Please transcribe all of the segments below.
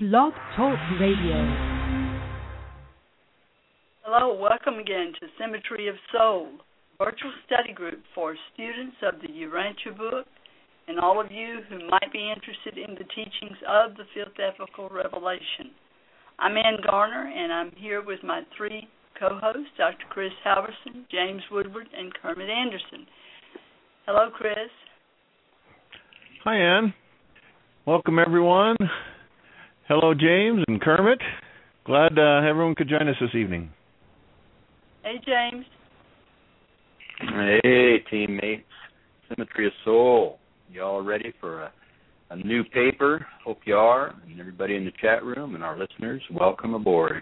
Blog Talk Radio. Hello, welcome again to Symmetry of Soul, virtual study group for students of the Urantia book and all of you who might be interested in the teachings of the Fifth Ethical Revelation. I'm Ann Garner, and I'm here with my three co-hosts, Dr. Chris Halverson, James Woodward, and Kermit Anderson. Hello, Chris. Hi, Ann. Welcome, everyone. Hello, James and Kermit. Glad everyone could join us this evening. Hey, James. Hey, teammates. Symmetry of Soul. Y'all ready for a new paper? Hope you are. And everybody in the chat room and our listeners, welcome aboard.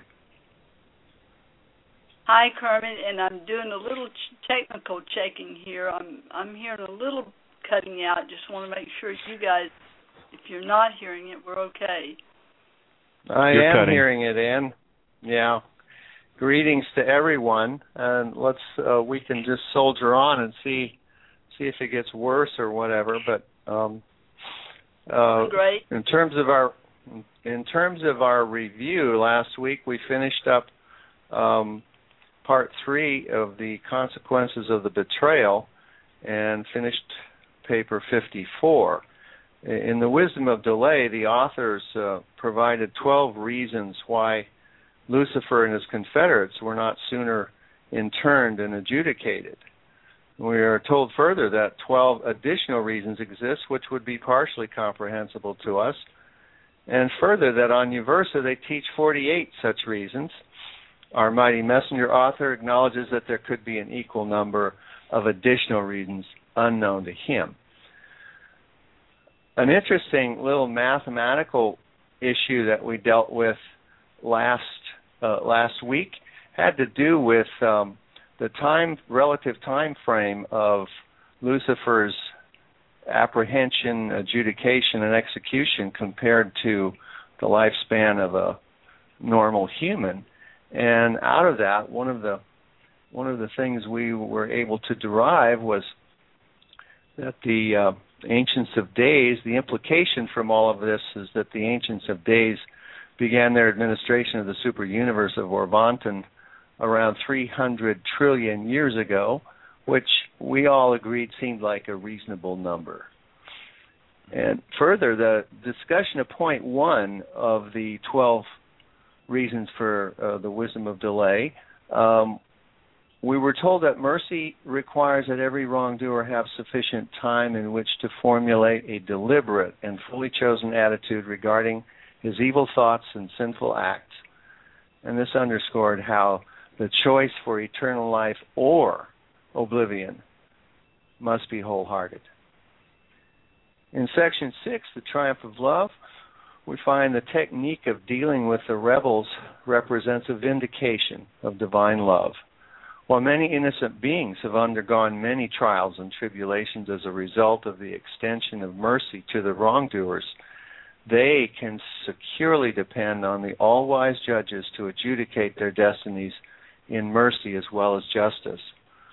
Hi, Kermit, and I'm doing a little technical checking here. I'm hearing a little cutting out. Just want to make sure you guys, if you're not hearing it, we're okay. You're am cutting. Hearing it, Ann. Yeah. Greetings to everyone, and let's we can just soldier on and see if it gets worse or whatever. But great. In terms of our review last week, we finished up part 3 of the consequences of the betrayal and finished paper 54. In the Wisdom of Delay, the authors provided 12 reasons why Lucifer and his confederates were not sooner interned and adjudicated. We are told further that 12 additional reasons exist which would be partially comprehensible to us, and further that on Uversa they teach 48 such reasons. Our mighty messenger author acknowledges that there could be an equal number of additional reasons unknown to him. An interesting little mathematical issue that we dealt with last week had to do with the relative time frame of Lucifer's apprehension, adjudication, and execution compared to the lifespan of a normal human. And out of that, one of the things we were able to derive was that the Ancients of Days, the implication from all of this is that the Ancients of Days began their administration of the super universe of Orvonton around 300 trillion years ago, which we all agreed seemed like a reasonable number. And further, the discussion of point 1 of the 12 reasons for the wisdom of delay, we were told that mercy requires that every wrongdoer have sufficient time in which to formulate a deliberate and fully chosen attitude regarding his evil thoughts and sinful acts. And this underscored how the choice for eternal life or oblivion must be wholehearted. In section 6, the triumph of love, we find the technique of dealing with the rebels represents a vindication of divine love. While many innocent beings have undergone many trials and tribulations as a result of the extension of mercy to the wrongdoers, they can securely depend on the all-wise judges to adjudicate their destinies in mercy as well as justice.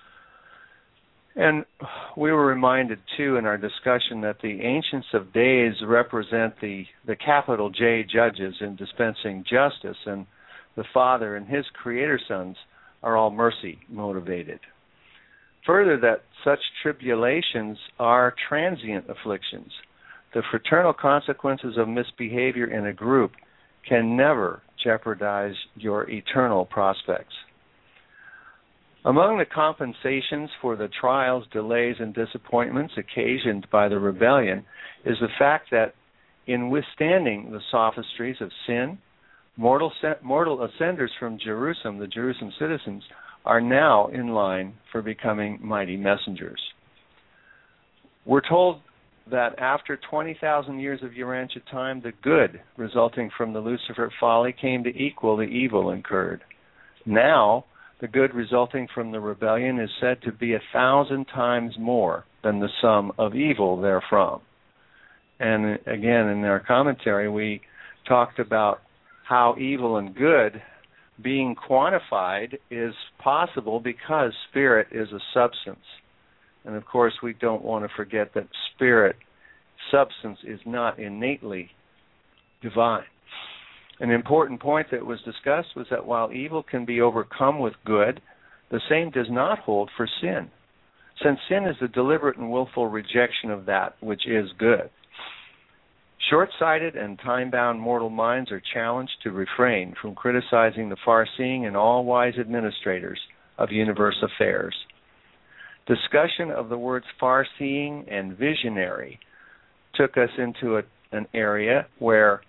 And we were reminded, too, in our discussion that the Ancients of Days represent the capital J judges in dispensing justice, and the Father and his creator sons are all mercy motivated. Further, that such tribulations are transient afflictions. The fraternal consequences of misbehavior in a group can never jeopardize your eternal prospects. Among the compensations for the trials, delays, and disappointments occasioned by the rebellion is the fact that in withstanding the sophistries of sin, mortal ascenders from Jerusalem, the Jerusalem citizens, are now in line for becoming mighty messengers. We're told that after 20,000 years of Urantia time, the good resulting from the Lucifer folly came to equal the evil incurred. Now, the good resulting from the rebellion is said to be 1,000 times more than the sum of evil therefrom. And again, in our commentary, we talked about how evil and good being quantified is possible because spirit is a substance. And of course, we don't want to forget that spirit substance is not innately divine. An important point that was discussed was that while evil can be overcome with good, the same does not hold for sin, since sin is the deliberate and willful rejection of that which is good. Short-sighted and time-bound mortal minds are challenged to refrain from criticizing the far-seeing and all-wise administrators of universe affairs. Discussion of the words far-seeing and visionary took us into an area where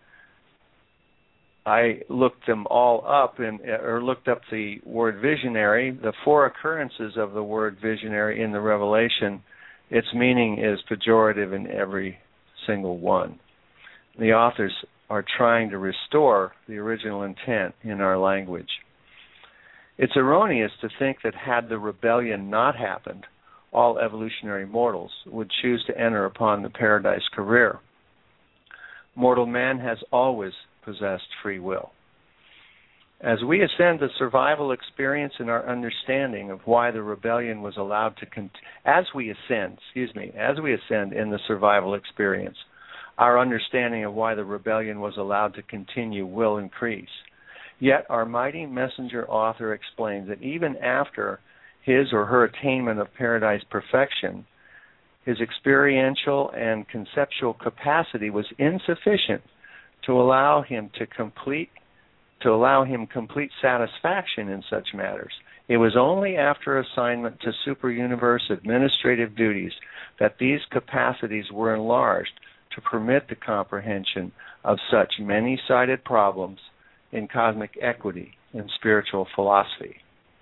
I looked them all up, or looked up the word visionary. The 4 occurrences of the word visionary in the Revelation, its meaning is pejorative in every single one. The authors are trying to restore the original intent in our language. It's erroneous to think that had the rebellion not happened, all evolutionary mortals would choose to enter upon the paradise career. Mortal man has always possessed free will. As we ascend the survival experience in our understanding of why the rebellion was allowed to as we ascend in the survival experience, our understanding of why the rebellion was allowed to continue will increase. Yet our mighty messenger author explains that even after his or her attainment of paradise perfection, his experiential and conceptual capacity was insufficient to allow him complete satisfaction in such matters. It was only after assignment to super-universe administrative duties that these capacities were enlarged to permit the comprehension of such many-sided problems in cosmic equity and spiritual philosophy.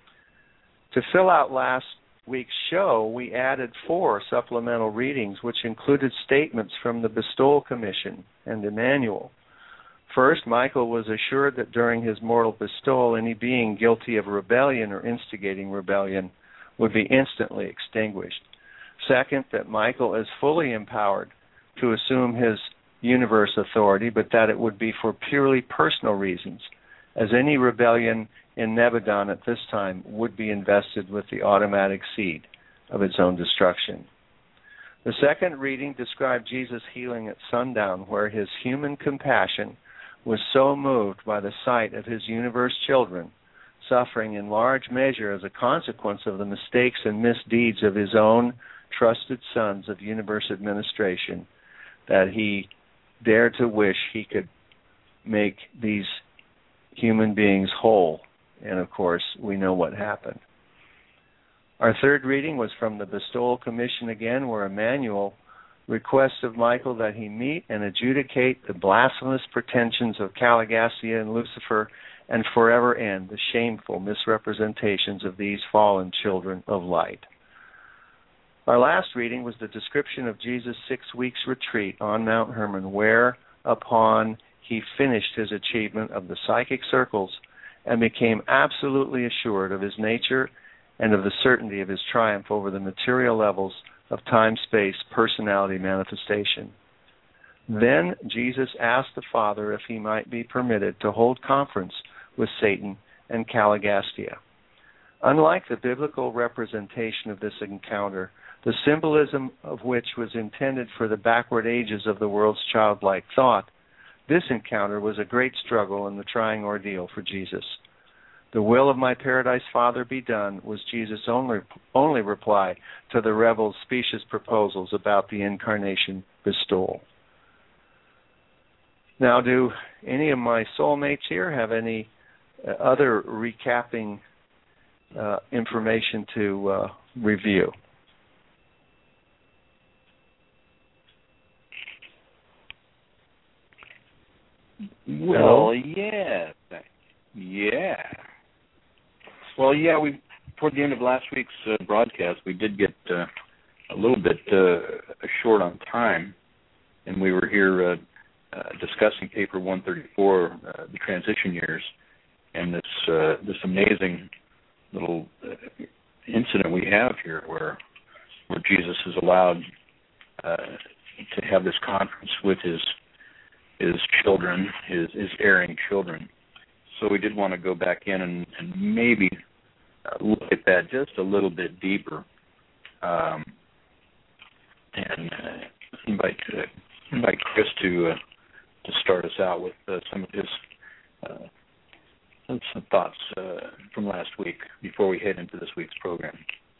To fill out last week's show, we added 4 supplemental readings which included statements from the Bestowal Commission and Emmanuel. First, Michael was assured that during his mortal bestowal, any being guilty of rebellion or instigating rebellion would be instantly extinguished. Second, that Michael is fully empowered to assume his universe authority, but that it would be for purely personal reasons, as any rebellion in Nebadon at this time would be invested with the automatic seed of its own destruction. The second reading described Jesus healing at sundown, where his human compassion was so moved by the sight of his universe children suffering in large measure as a consequence of the mistakes and misdeeds of his own trusted sons of universe administration, that he dared to wish he could make these human beings whole. And of course, we know what happened. Our third reading was from the Bestowal Commission again, where Emmanuel requests of Michael that he meet and adjudicate the blasphemous pretensions of Caligastia and Lucifer and forever end the shameful misrepresentations of these fallen children of light. Our last reading was the description of Jesus' 6 weeks retreat on Mount Hermon, whereupon he finished his achievement of the psychic circles and became absolutely assured of his nature and of the certainty of his triumph over the material levels of time-space personality manifestation. Then Jesus asked the Father if he might be permitted to hold conference with Satan and Caligastia. Unlike the biblical representation of this encounter, the symbolism of which was intended for the backward ages of the world's childlike thought, this encounter was a great struggle and the trying ordeal for Jesus. The will of my paradise Father be done was Jesus' only reply to the rebels' specious proposals about the incarnation bestowal. Now, do any of my soulmates here have any other recapping information to review? Well, yeah. Well, yeah, toward the end of last week's broadcast, we did get a little bit short on time, and we were here discussing paper 134, the transition years, and this amazing little incident we have here where Jesus is allowed to have this conference with his children, his erring children. So we did want to go back in and maybe look at that just a little bit deeper, and invite Chris to start us out with some of his some thoughts from last week before we head into this week's program.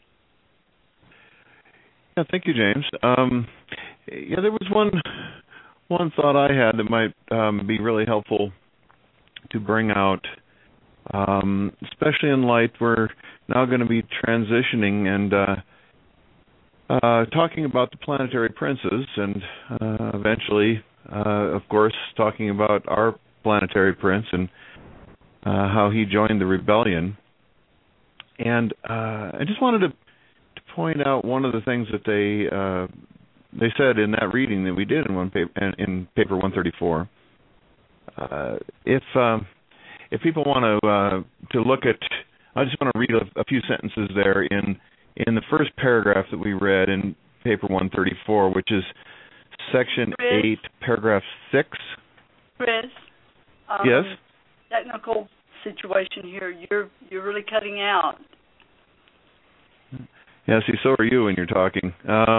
Yeah, thank you, James. There was one thought I had that might be really helpful to bring out, especially in light we're now going to be transitioning and talking about the planetary princes, and eventually, of course, talking about our planetary prince and how he joined the rebellion. And I just wanted to point out one of the things that they said in that reading that we did in paper 134. If people want to look at, I just want to read a few sentences there in the first paragraph that we read in paper 134, which is section 8, paragraph 6. Chris. Yes. Technical situation here. You're really cutting out. Yeah, see, so are you when you're talking.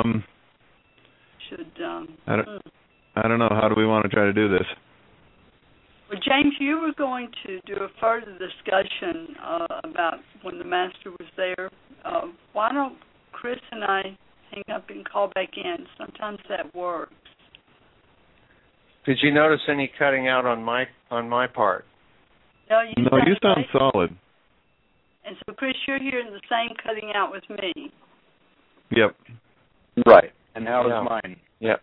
I don't know. How do we want to try to do this? Well, James, you were going to do a further discussion about when the master was there. Why don't Chris and I hang up and call back in? Sometimes that works. Did you notice any cutting out on my part? No, you sound solid. And so, Chris, you're hearing the same cutting out with me. Yep. Right. And how is mine? Yep.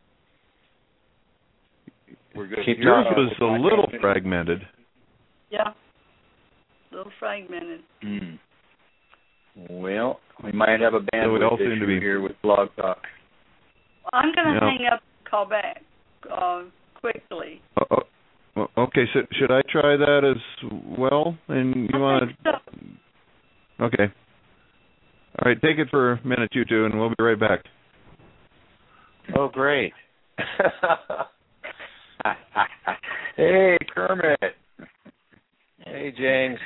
We're good. Yours was a little fragmented. Yeah. A little fragmented. Mm. Well, we might have a bandwidth issue here with Blog Talk. Well, I'm going to hang up and call back quickly. Okay, so should I try that as well? And you want to? So. Okay. All right, take it for a minute, you two, and we'll be right back. Oh, great. Hey, Kermit. Hey, James.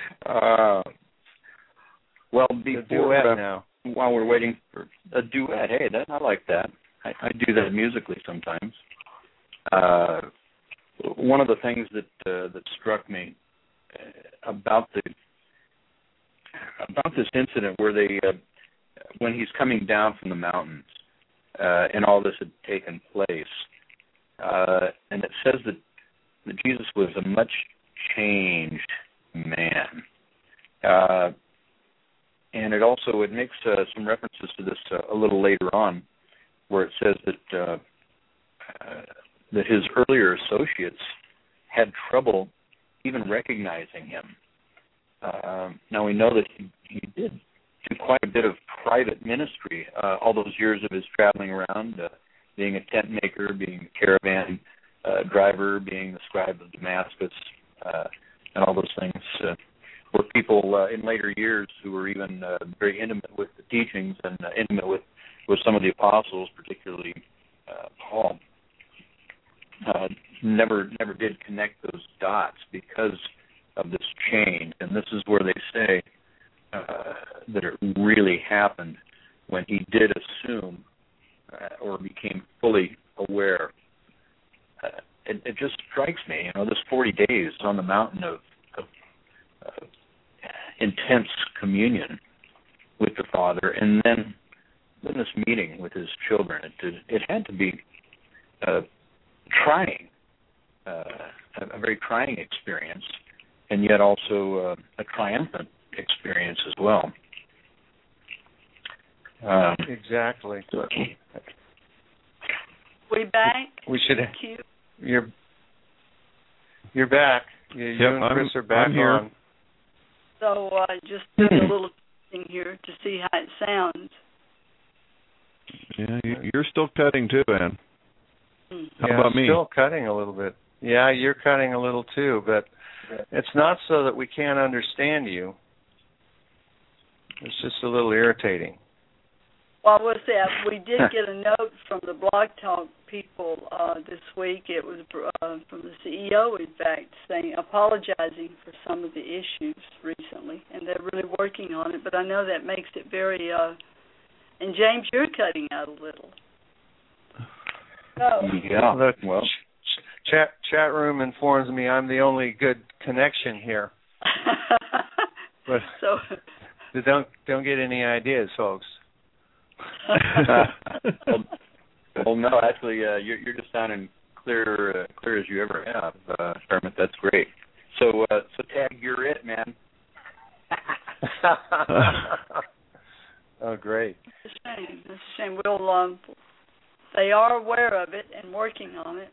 Well, duet now. While we're waiting for a duet, hey, I like that. I do that musically sometimes. One of the things that struck me about this incident, where when he's coming down from the mountains, and all this had taken place, and it says that Jesus was a much changed man, and it makes some references to this a little later on, where it says that his earlier associates had trouble even recognizing him. Now we know that he did do quite a bit of private ministry all those years of his traveling around, being a tent maker, being a caravan driver, being the scribe of Damascus, and all those things. Were people in later years who were even very intimate with the teachings and intimate with some of the apostles, particularly Paul. Never did connect those dots because of this change, and this is where they say that it really happened when he did assume or became fully aware. It just strikes me, this 40 days on the mountain of intense communion with the Father, and then this meeting with his children. It had to be trying, a very trying experience, and yet also a triumphant experience as well. Exactly. We back? We should. Cute. You're back. You and Chris are back I'm here. on. So just did a little thing here to see how it sounds. Yeah, you're still cutting too, Ann. How Yeah, about me? Still cutting a little bit. Yeah, you're cutting a little too, but it's not so that we can't understand you. It's just a little irritating. Well, I will say we did get a note from the Blog Talk people this week. It was from the CEO, in fact, apologizing for some of the issues recently, and they're really working on it. But I know that makes it very. And James, you're cutting out a little. Yeah. The chat room informs me I'm the only good connection here. But so don't get any ideas, folks. Well, no, actually, you're just sounding clear as you ever have, Kermit. That's great. So Tag, you're it, man. Oh, great. It's a shame. We'll, they are aware of it and working on it.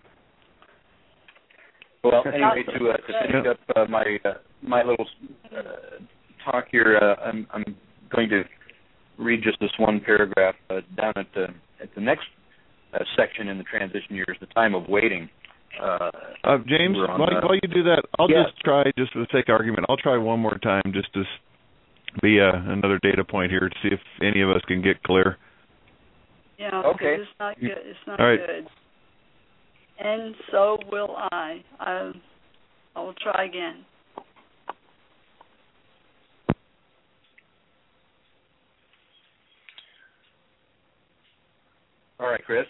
Well, anyway, to finish up my little talk here, I'm going to read just this one paragraph down at the next section in the transition years, the time of waiting. James, while you do that, I'll just try, just for the sake of argument, I'll try one more time just to be another data point here to see if any of us can get clear. Yeah, okay. It's not good. It's not All right. good. And so will I. I will try again. All right, Chris.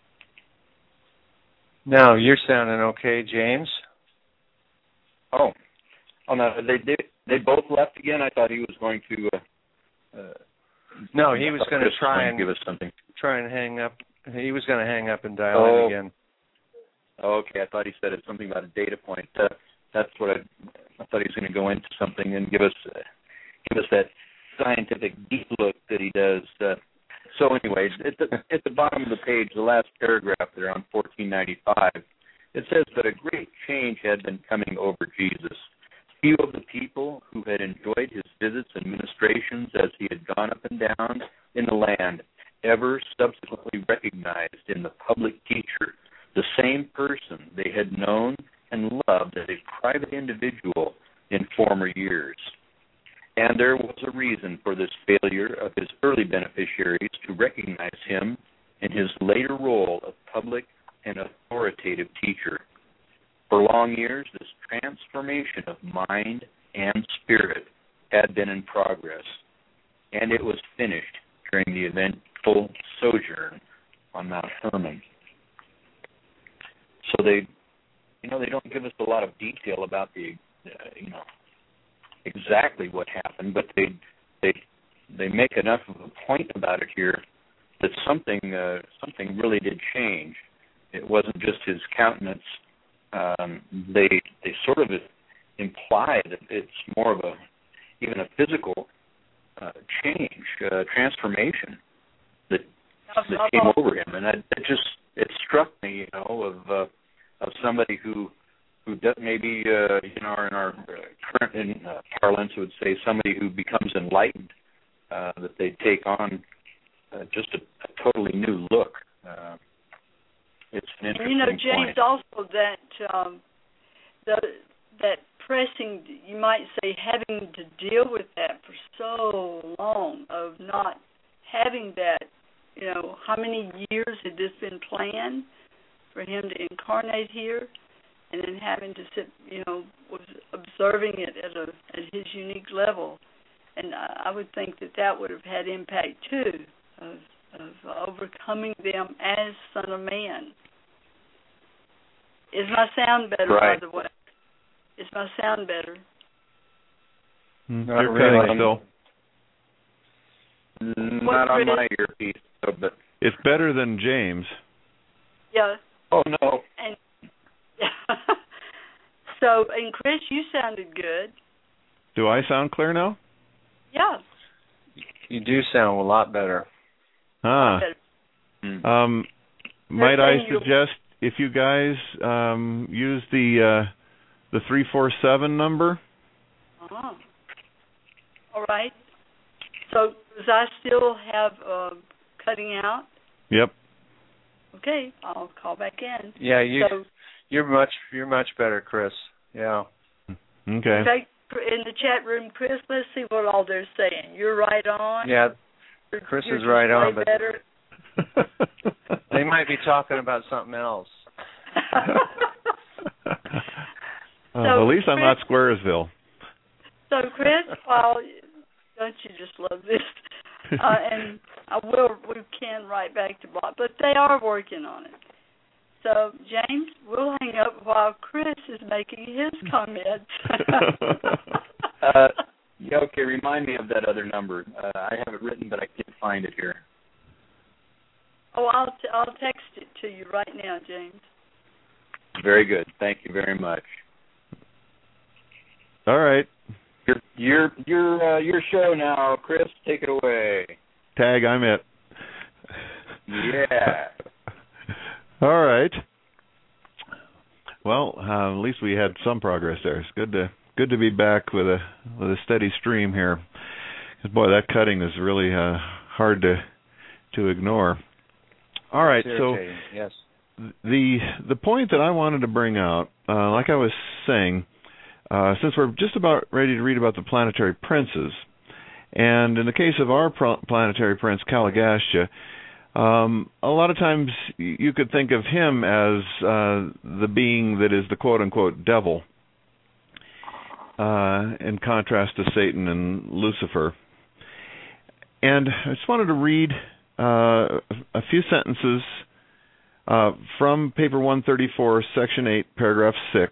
No, you're sounding okay, James. Oh no, they both left again. I thought he was going to. No, he was going to try and give us something. Try and hang up. He was going to hang up and dial in again. Okay, I thought he said it's something about a data point. That's what I thought he was going to go into something and give us that scientific deep look that he does. So anyway, at the bottom of the page, the last paragraph there on 1495, it says that a great change had been coming over Jesus. Few of the people who had enjoyed his visits and ministrations as he had gone up and down in the land ever subsequently recognized in the public teacher the same person they had known and loved as a private individual in former years. And there was a reason for this failure of his early beneficiaries to recognize him in his later role of public and authoritative teacher. For long years, this transformation of mind and spirit had been in progress, and it was finished during the eventful sojourn on Mount Hermon. So they don't give us a lot of detail about the, exactly what happened, but they make enough of a point about it here that something really did change. It wasn't just his countenance. They sort of imply that it's more of even a physical change, transformation that came over him, and it struck me, of somebody who maybe in our current parlance would say somebody who becomes enlightened, that they take on just a totally new look. It's an interesting James, point. also that pressing, you might say, having to deal with that for so long, of not having that, how many years had this been planned for him to incarnate here, and then having to sit, was observing it at his unique level. And I would think that would have had impact too, of overcoming them as Son of Man. Is my sound better, right. by the way? Is my sound better? You're cutting still. Not on my earpiece, but it's better than James. Yeah. Oh no. And so, and Chris, you sounded good. Do I sound clear now? Yeah. You do sound a lot better. Might I suggest if you guys use the 347 number? All right. So does I still have cutting out? Yep. Okay, I'll call back in. Yeah, you're much better, Chris. Yeah. Okay. In fact, in the chat room, Chris, let's see what all they're saying. You're right on. Yeah, Chris is right on, but better. They might be talking about something else. At least Chris, I'm not Squaresville. So, Chris, don't you just love this? And we can write back to Bob, but they are working on it. So, James, we'll hang up while Chris is making his comments. Yeah, okay, remind me of that other number. I have it written, but I can't find it here. Oh, I'll text it to you right now, James. Very good. Thank you very much. All right. Your show now, Chris. Take it away. Tag, I'm it. Yeah. All right. Well, at least we had some progress there. It's good to be back with a steady stream here. 'Cause boy, that cutting is really hard to ignore. All right, so yes. The point that I wanted to bring out, like I was saying, since we're just about ready to read about the planetary princes, and in the case of our planetary prince, Caligastia, a lot of times you could think of him as the being that is the quote-unquote devil, in contrast to Satan and Lucifer. And I just wanted to read a few sentences from paper 134, section 8, paragraph 6,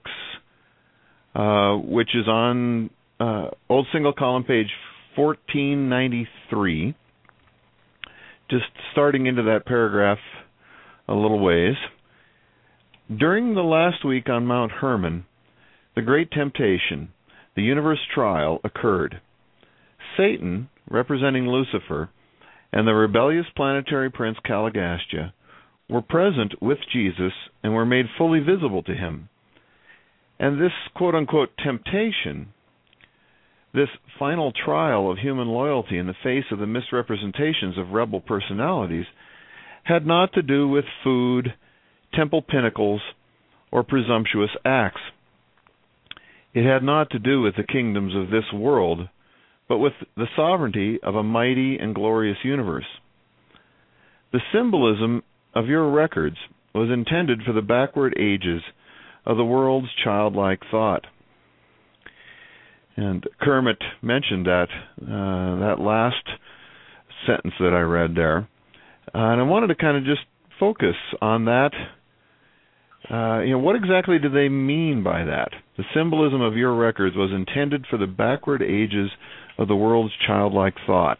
which is on old single column page 1493, just starting into that paragraph a little ways. During the last week on Mount Hermon, the great temptation, the universe trial, occurred. Satan, representing Lucifer, and the rebellious planetary prince Caligastia were present with Jesus and were made fully visible to him. And this quote-unquote temptation, this final trial of human loyalty in the face of the misrepresentations of rebel personalities, had not to do with food, temple pinnacles, or presumptuous acts. It had not to do with the kingdoms of this world, but with the sovereignty of a mighty and glorious universe. The symbolism of your records was intended for the backward ages of the world's childlike thought. And Kermit mentioned that last sentence that I read there. And I wanted to kind of just focus on that. What exactly do they mean by that? The symbolism of your records was intended for the backward ages of the world's childlike thought.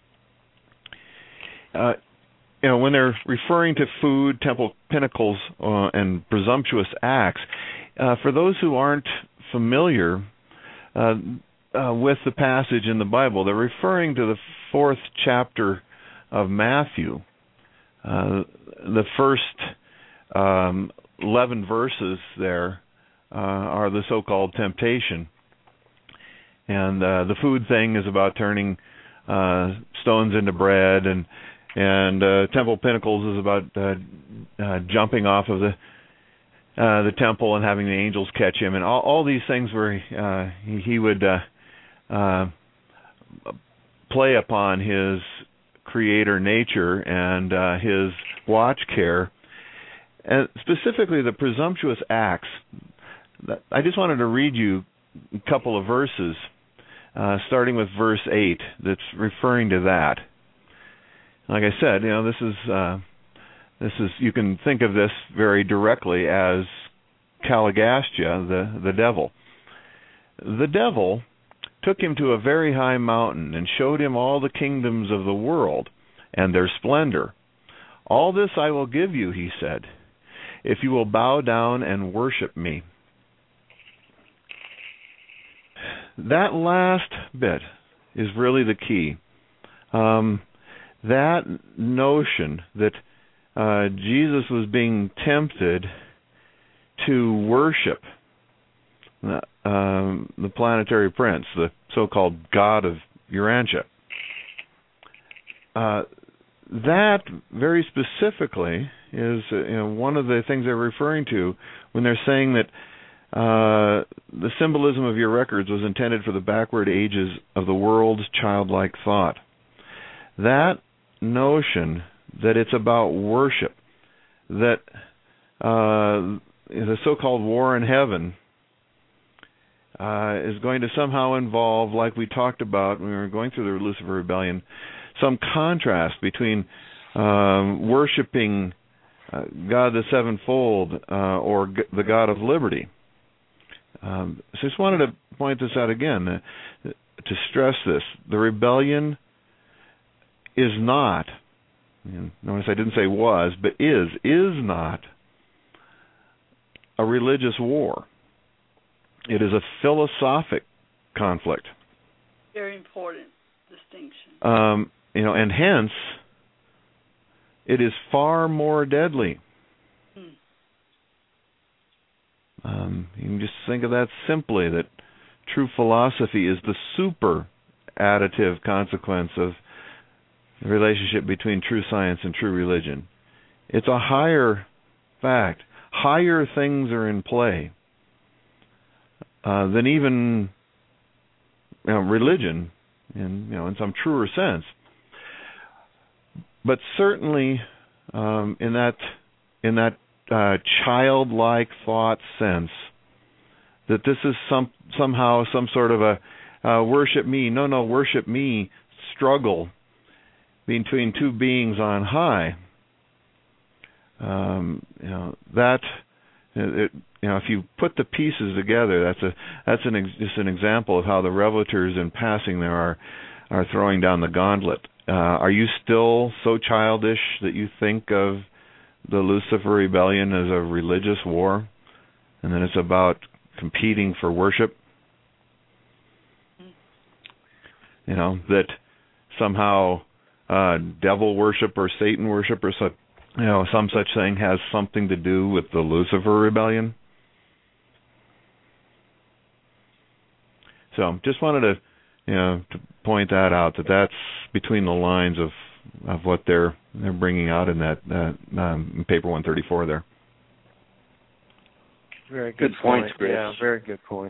When they're referring to food, temple pinnacles, and presumptuous acts, for those who aren't familiar with the passage in the Bible, they're referring to the 4th chapter of Matthew. The first 11 verses there are the so-called temptation. And the food thing is about turning stones into bread, and temple pinnacles is about jumping off of the temple and having the angels catch him, and all these things where he would play upon his creator nature and his watch care, and specifically the presumptuous acts. I just wanted to read you a couple of verses, starting with verse 8, that's referring to that. Like I said, this is you can think of this very directly as Caligastia, the devil. The devil took him to a very high mountain and showed him all the kingdoms of the world and their splendor. All this I will give you, he said, if you will bow down and worship me. That last bit is really the key. That notion that Jesus was being tempted to worship the planetary prince, the so-called god of Urantia. That very specifically is one of the things they're referring to when they're saying that the symbolism of your records was intended for the backward ages of the world's childlike thought. That notion that it's about worship, that the so-called war in heaven is going to somehow involve, like we talked about when we were going through the Lucifer Rebellion, some contrast between worshiping God the sevenfold, or the God of liberty. So just wanted to point this out again, to stress this. The rebellion is not, notice I didn't say was, but is not a religious war. It is a philosophic conflict. Very important distinction. And hence, it is far more deadly. You can just think of that simply, that true philosophy is the super additive consequence of the relationship between true science and true religion. It's a higher fact. Higher things are in play than even religion, in some truer sense. But certainly, in that childlike thought sense, that this is somehow some sort of a worship me, worship me struggle between two beings on high. If you put the pieces together, that's just an example of how the revelatories in passing there are throwing down the gauntlet. Are you still so childish that you think of the Lucifer Rebellion as a religious war, and then it's about competing for worship? That somehow devil worship or Satan worship or some such thing has something to do with the Lucifer Rebellion? So just wanted to point that out, that's between the lines of what they're bringing out in that paper 134 there. Very good points, Chris. Yeah, very good point.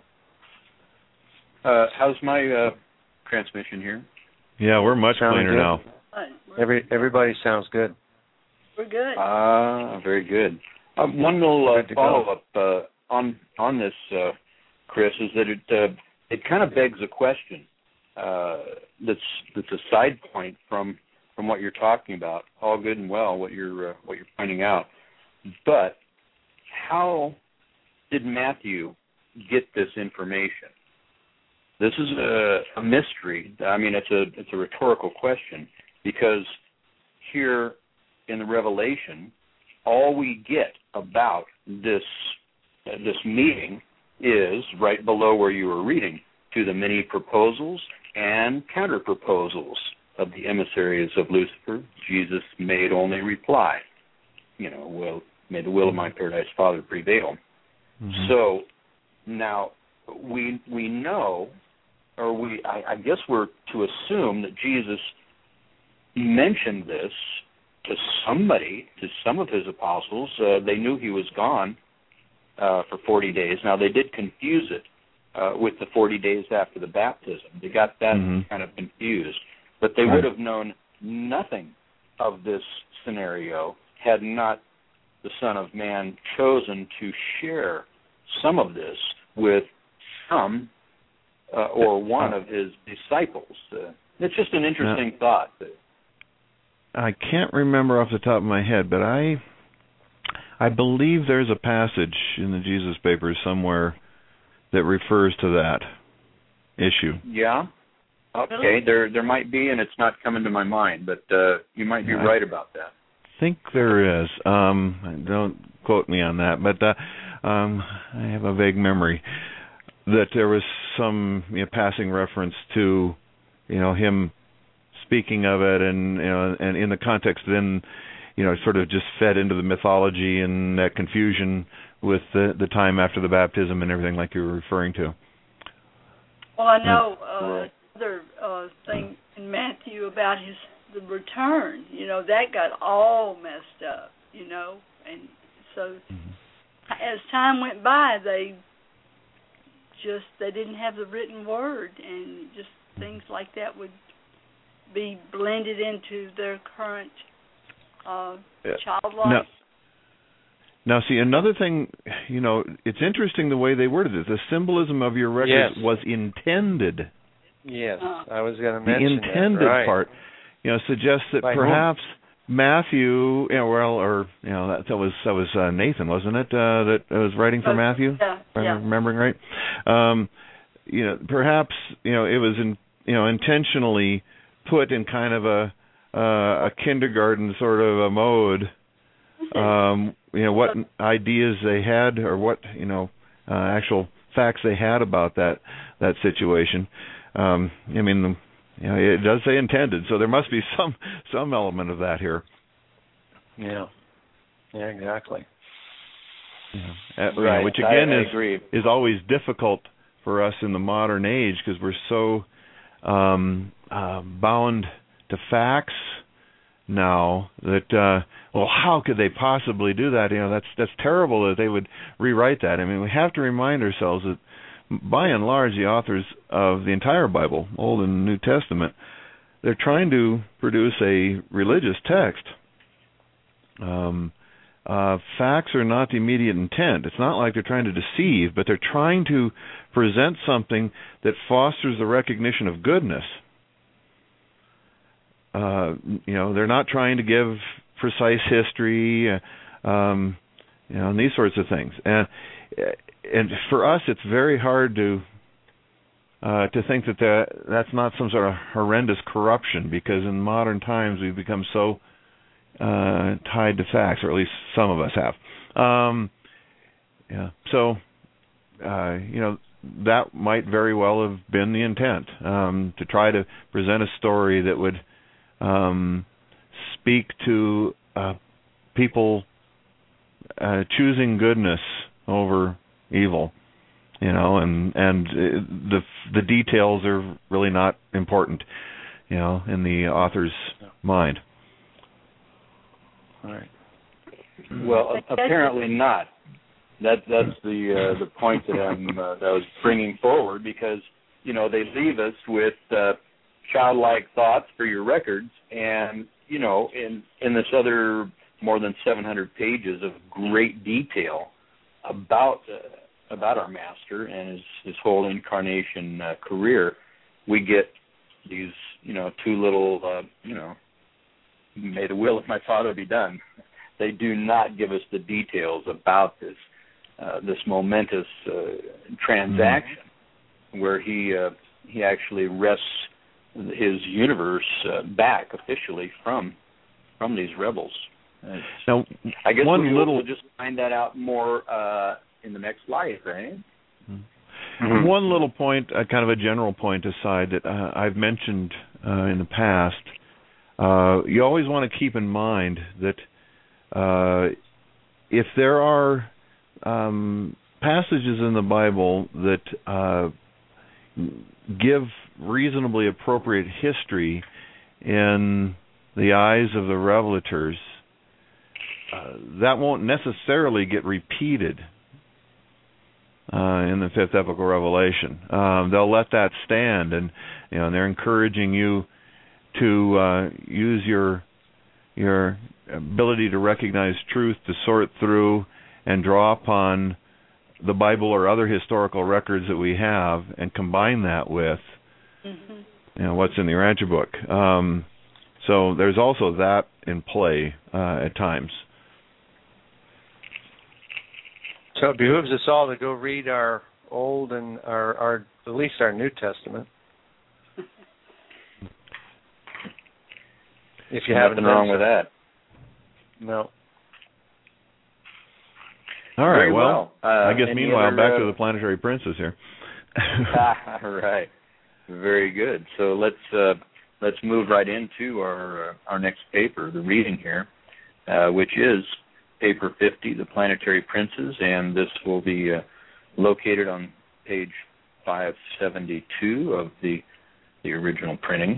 How's my transmission here? Yeah, we're much cleaner now. Everybody sounds good. We're good. Very good. One little follow-up on this, Chris, is that it kind of begs a question that's a side point from what you're talking about. All good and well, what you're pointing out, but how did Matthew get this information? This is a mystery. I mean, it's a rhetorical question, because here in the Revelation, all we get about this meeting is right below where you were reading, to the many proposals and counter-proposals of the emissaries of Lucifer. Jesus made only reply, well, may the will of my paradise Father prevail. Mm-hmm. So now we know, or I guess we're to assume that Jesus mentioned this to somebody, to some of his apostles. They knew he was gone for 40 days. Now, they did confuse it with the 40 days after the baptism. They got that kind of confused. But they would have known nothing of this scenario had not the Son of Man chosen to share some of this with some or one of his disciples. It's just an interesting thought. I can't remember off the top of my head, but I believe there's a passage in the Jesus Papers somewhere that refers to that issue. Yeah? Okay, there might be, and it's not coming to my mind, but you might be right about that. I think there is. Don't quote me on that, but I have a vague memory that there was some passing reference to him speaking of it, and and in the context then sort of just fed into the mythology and that confusion with the time after the baptism and everything like you were referring to. Well, I know another thing in Matthew about the return, that got all messed up, and so as time went by, they didn't have the written word, and just things like that would be blended into their current childlike. Now, see, another thing, it's interesting the way they worded it. The symbolism of your record was intended. Yes, I was going to mention the intended that, right. part, suggests that Matthew, that was Nathan, wasn't it? That was writing for Matthew. Yeah, if I'm remembering right. Perhaps it was intentionally put in kind of a kindergarten sort of a mode. What ideas they had, or what actual facts they had about that situation. It does say intended, so there must be some element of that here. Yeah, exactly. Right. Which again I agree. is always difficult for us in the modern age, because we're so bound to facts now that how could they possibly do that? That's terrible that they would rewrite that. We have to remind ourselves that by and large the authors of the entire Bible, Old and New Testament, they're trying to produce a religious text. Facts are not the immediate intent. It's not like they're trying to deceive, but they're trying to present something that fosters the recognition of goodness. They're not trying to give precise history, and these sorts of things. And for us, it's very hard to think that's not some sort of horrendous corruption, because in modern times we've become so tied to facts, or at least some of us have. So that might very well have been the intent, to try to present a story that would speak to people choosing goodness over evil, and the details are really not important, in the author's mind. All right. Well, apparently not. That's the point that I was bringing forward, because they leave us with childlike thoughts for your records, and in this other more than 700 pages of great detail about our master and his whole incarnation career, we get these two little may the will of my Father be done. They do not give us the details about this momentous transaction, where he actually wrests his universe back officially from these rebels. Now, I guess we'll just find that out more in the next life, right? Mm-hmm. One little point, kind of a general point aside, that I've mentioned in the past. You always want to keep in mind that if there are passages in the Bible that give reasonably appropriate history in the eyes of the revelators, that won't necessarily get repeated in the fifth epical revelation. They'll let that stand, and they're encouraging you to use your ability to recognize truth, to sort through and draw upon the Bible or other historical records that we have, and combine that with what's in the Urantia book. So there's also that in play at times. So it behooves us all to go read our Old and our at least our New Testament. If you haven't, nothing wrong with that. No. All right. Very well I guess meanwhile, other, back to the Planetary Princes here. All right. Very good. So let's move right into our next paper, the reading here, which is paper 50, the Planetary Princes, and this will be located on page 572 of the original printing.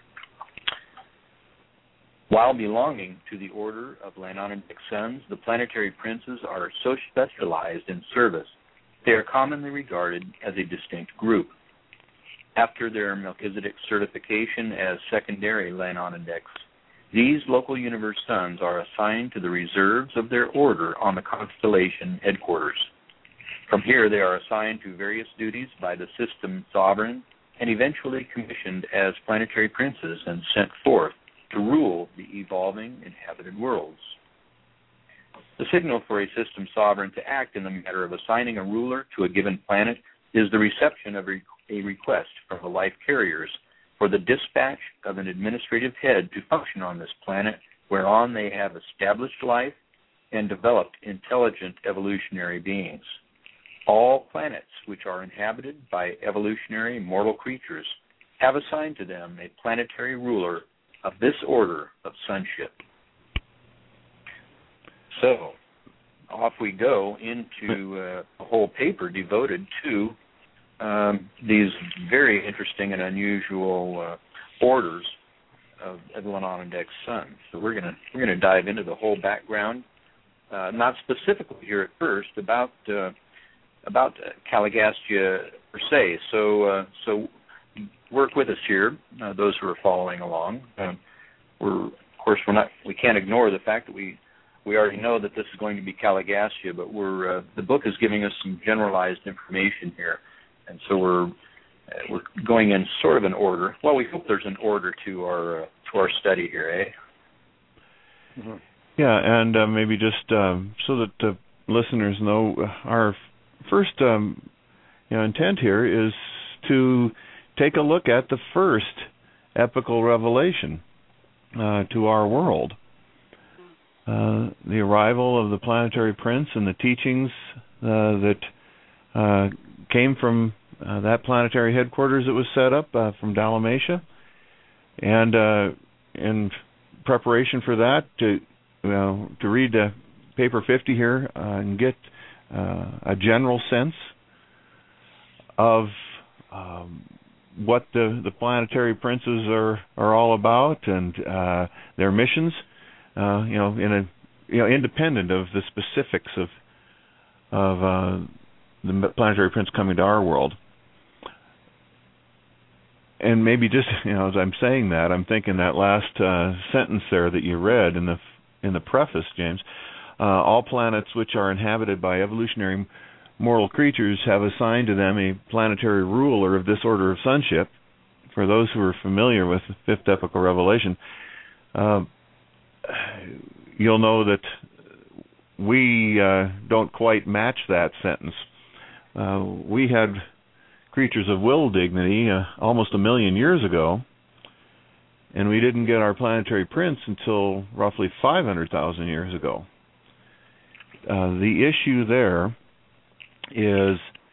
While belonging to the order of Lainondic sons, the Planetary Princes are so specialized in service, they are commonly regarded as a distinct group. After their Melchizedek certification as secondary Lainondics, these local universe sons are assigned to the reserves of their order on the constellation headquarters. From here, they are assigned to various duties by the system sovereign and eventually commissioned as Planetary Princes and sent forth to rule the evolving inhabited worlds. The signal for a system sovereign to act in the matter of assigning a ruler to a given planet is the reception of a request from the life carriers for the dispatch of an administrative head to function on this planet whereon they have established life and developed intelligent evolutionary beings. All planets which are inhabited by evolutionary mortal creatures have assigned to them a planetary ruler of this order of sonship. So, off we go into a whole paper devoted to these very interesting and unusual orders of Eglon and Dex Sun. So we're gonna dive into the whole background, not specifically here at first about Caligastia per se. So work with us here, those who are following along. We can't ignore the fact that we already know that this is going to be Caligastia, but the book is giving us some generalized information here, and so we're going in sort of an order. Well, we hope there's an order to our study here, eh? Mm-hmm. Yeah, and maybe just so that listeners know, our first intent here is to take a look at the first epical revelation to our world. The arrival of the planetary prince and the teachings that came from that planetary headquarters that was set up from Dalmatia. And in preparation for that, to read paper 50 here and get a general sense of what the planetary princes are all about and their missions, independent of the specifics of the planetary prince coming to our world. And maybe just as I'm saying that, I'm thinking that last sentence there that you read in the preface, James. All planets which are inhabited by evolutionary mortal creatures have assigned to them a planetary ruler of this order of sonship. For those who are familiar with the fifth epical revelation, you'll know that we don't quite match that sentence. We had creatures of will dignity almost 1 million years ago, and we didn't get our planetary prince until roughly 500,000 years ago. The issue there is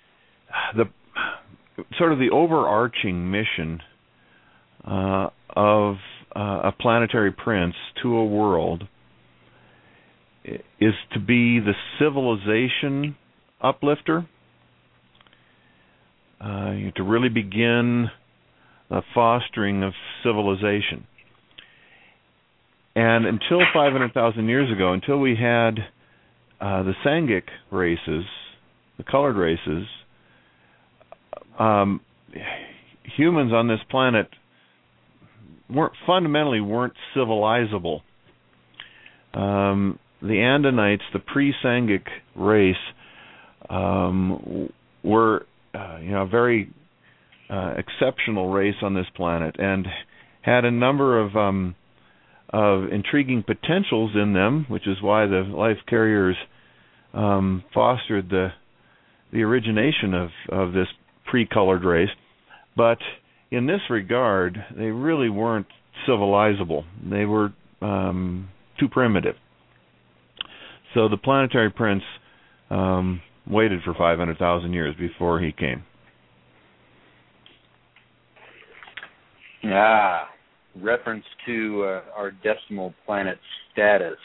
the overarching mission of a planetary prince to a world is to be the civilization uplifter, to really begin the fostering of civilization. And until 500,000 years ago, until we had the Sanghic races, the colored races, humans on this planet fundamentally weren't civilizable. The Andinites, the pre-Sanghic race, were a very exceptional race on this planet and had a number of intriguing potentials in them, which is why the life carriers fostered the origination of this pre-colored race. But in this regard, they really weren't civilizable. They were too primitive. So the planetary prince waited for 500,000 years before he came. Reference to our decimal planet status.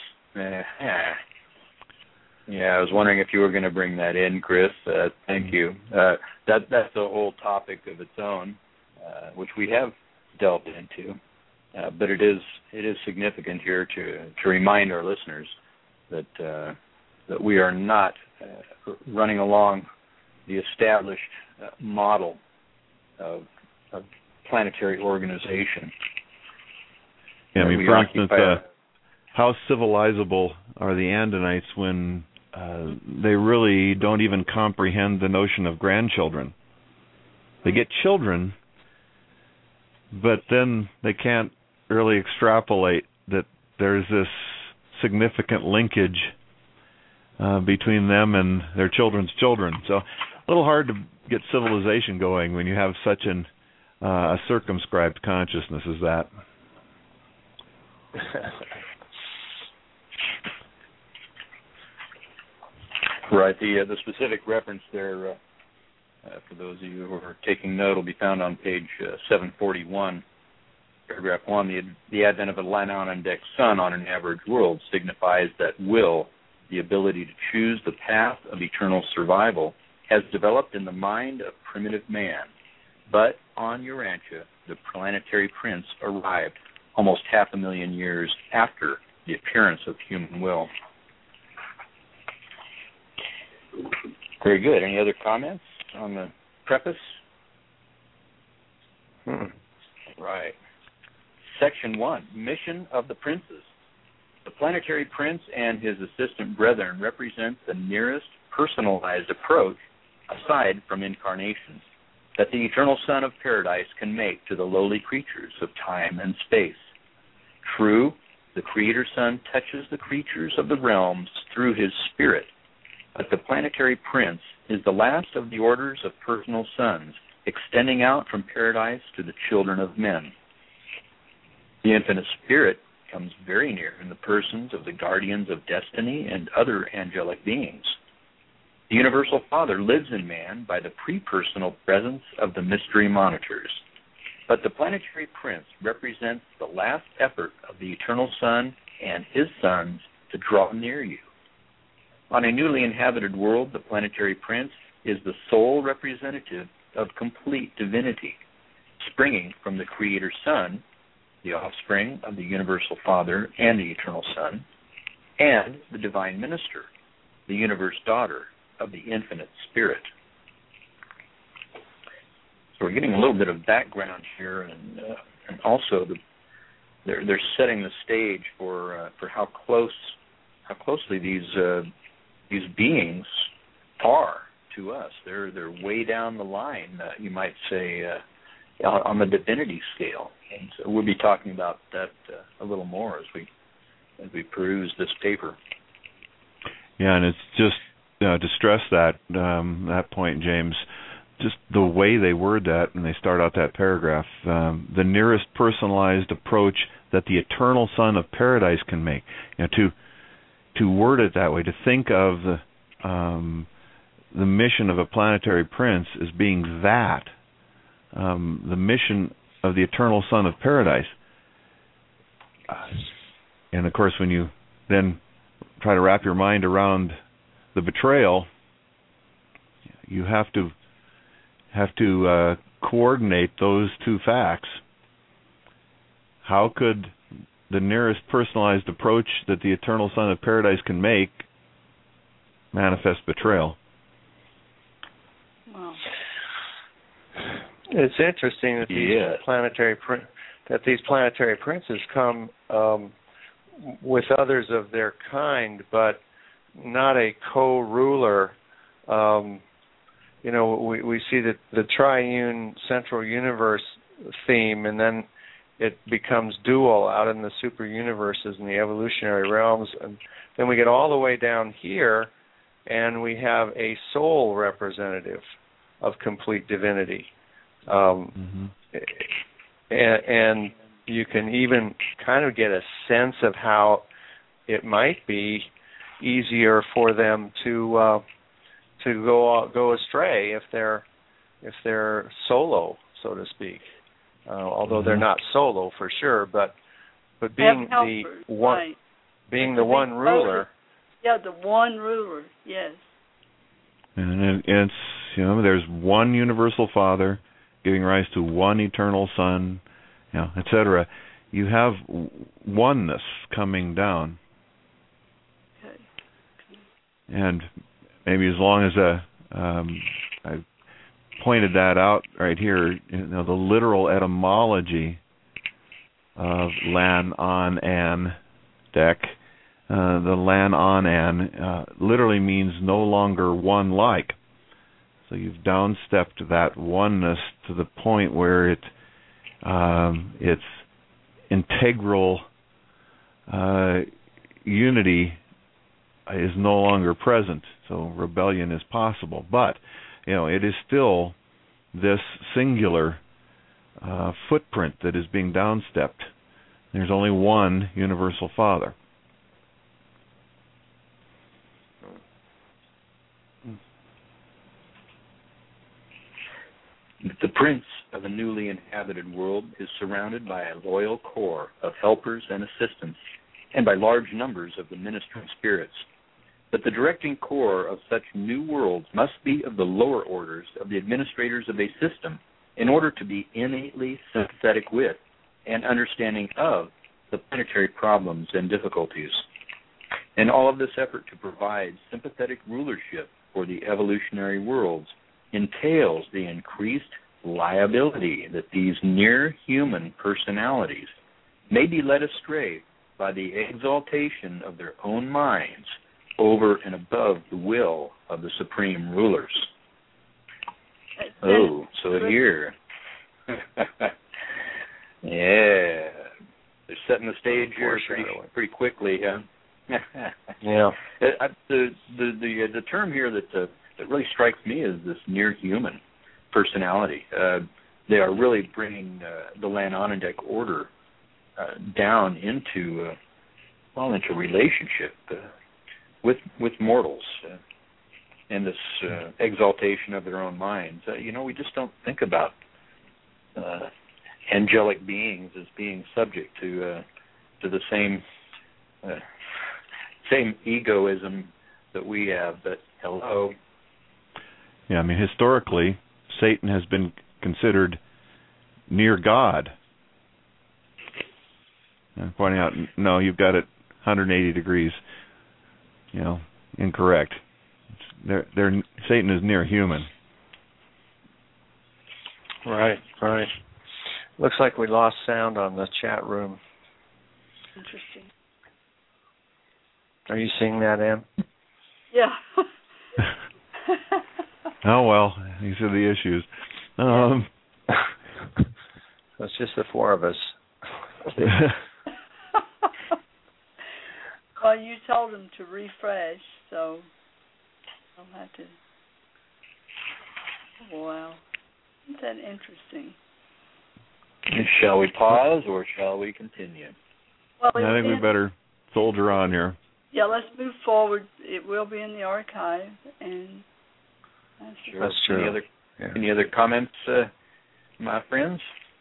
Yeah, I was wondering if you were going to bring that in, Chris. Thank you. That's a whole topic of its own, which we have delved into. But it is significant here to remind our listeners that we are not running along the established model of planetary organization. Yeah, for instance, how civilizable are the Andinites when they really don't even comprehend the notion of grandchildren? They get children, but then they can't really extrapolate that there's this significant linkage between them and their children's children. So a little hard to get civilization going when you have such a circumscribed consciousness as that. Right. The specific reference there, for those of you who are taking note, will be found on page 741, paragraph 1. The advent of a Lanonandex sun on an average world signifies that will, the ability to choose the path of eternal survival, has developed in the mind of primitive man. But on Urantia, the planetary prince arrived almost 500,000 years after the appearance of human will. Very good. Any other comments on the preface? Right. Section 1, Mission of the Princes. The planetary prince and his assistant brethren represent the nearest personalized approach, aside from incarnations, that the eternal Son of Paradise can make to the lowly creatures of time and space. True, the Creator Son touches the creatures of the realms through his spirit, but the planetary prince is the last of the orders of personal sons, extending out from paradise to the children of men. The infinite spirit comes very near in the persons of the guardians of destiny and other angelic beings. The Universal Father lives in man by the pre-personal presence of the mystery monitors, but the planetary prince represents the last effort of the eternal Son and his sons to draw near you. On a newly inhabited world, the planetary prince is the sole representative of complete divinity, springing from the Creator Son, the offspring of the Universal Father and the Eternal Son, and the Divine Minister, the Universe Daughter of the Infinite Spirit. So we're getting a little bit of background here, and also they're setting the stage for how closely these beings are to us. They're way down the line, you might say, on the divinity scale. And so we'll be talking about that a little more as we peruse this paper. Yeah, and it's just to stress that point, James, just the way they word that and they start out that paragraph, the nearest personalized approach that the eternal Son of Paradise can make. You know, to word it that way, to think of the mission of a planetary prince as being that, the mission of the eternal Son of Paradise. And of course, when you then try to wrap your mind around the betrayal, you have to coordinate those two facts. How could the nearest personalized approach that the eternal Son of Paradise can make manifest betrayal? Wow. It's interesting that these planetary princes come with others of their kind, but not a co-ruler. We see that the triune central universe theme, and then it becomes dual out in the super universes and the evolutionary realms, and then we get all the way down here, and we have a soul representative of complete divinity. And you can even kind of get a sense of how it might be easier for them to go astray if they're solo, so to speak. Although they're not solo for sure, but being the one, right. Being the one ruler. Yeah, the one ruler. Yes. And it's there's one universal Father giving rise to one eternal Son, etc. You have oneness coming down. Okay. And maybe as long as I pointed that out right here, the literal etymology of Lan On An Dek, the Lan On An literally means no longer one like. So you've downstepped that oneness to the point where it's integral unity is no longer present, so rebellion is possible. But, it is still this singular footprint that is being downstepped. There's only one universal Father. The prince of a newly inhabited world is surrounded by a loyal core of helpers and assistants, and by large numbers of the ministering spirits. But the directing core of such new worlds must be of the lower orders of the administrators of a system in order to be innately sympathetic with and understanding of the planetary problems and difficulties. And all of this effort to provide sympathetic rulership for the evolutionary worlds entails the increased liability that these near-human personalities may be led astray by the exaltation of their own minds over and above the will of the supreme rulers. Oh, so here. Yeah. They're setting the stage here pretty quickly, huh? Yeah. The term here that really strikes me is this near-human personality. They are really bringing the Lan-Onondack order down into relationship with mortals, and this exaltation of their own minds. We just don't think about angelic beings as being subject to the same egoism that we have. But hello. Yeah, historically, Satan has been considered near God. And pointing out, no, you've got it 180 degrees, incorrect. Satan is near human. Right. Looks like we lost sound on the chat room. Interesting. Are you seeing that, Em? Yeah. Oh, well, these are the issues. It's just the four of us. Well, you told them to refresh, so I'll have to. Wow. Isn't that interesting? Shall we pause or shall we continue? Well, I think we better soldier on here. Yeah, let's move forward. It will be in the archive, and that's true. Any other comments, my friends?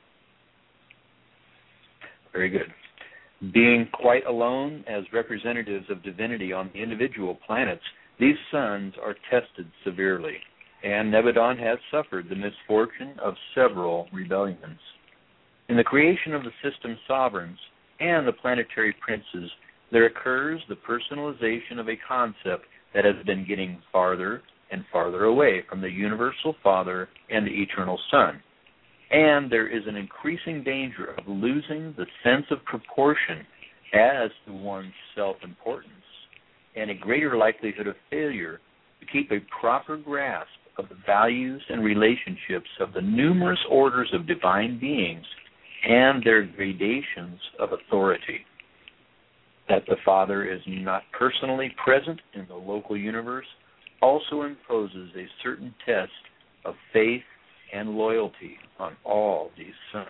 Very good. Being quite alone as representatives of divinity on the individual planets, these suns are tested severely, and Nebadon has suffered the misfortune of several rebellions. In the creation of the system sovereigns and the planetary princes, there occurs the personalization of a concept that has been getting farther and farther away from the universal Father and the eternal Son. And there is an increasing danger of losing the sense of proportion as to one's self-importance, and a greater likelihood of failure to keep a proper grasp of the values and relationships of the numerous orders of divine beings and their gradations of authority. That the Father is not personally present in the local universe also imposes a certain test of faith and loyalty on all these sons.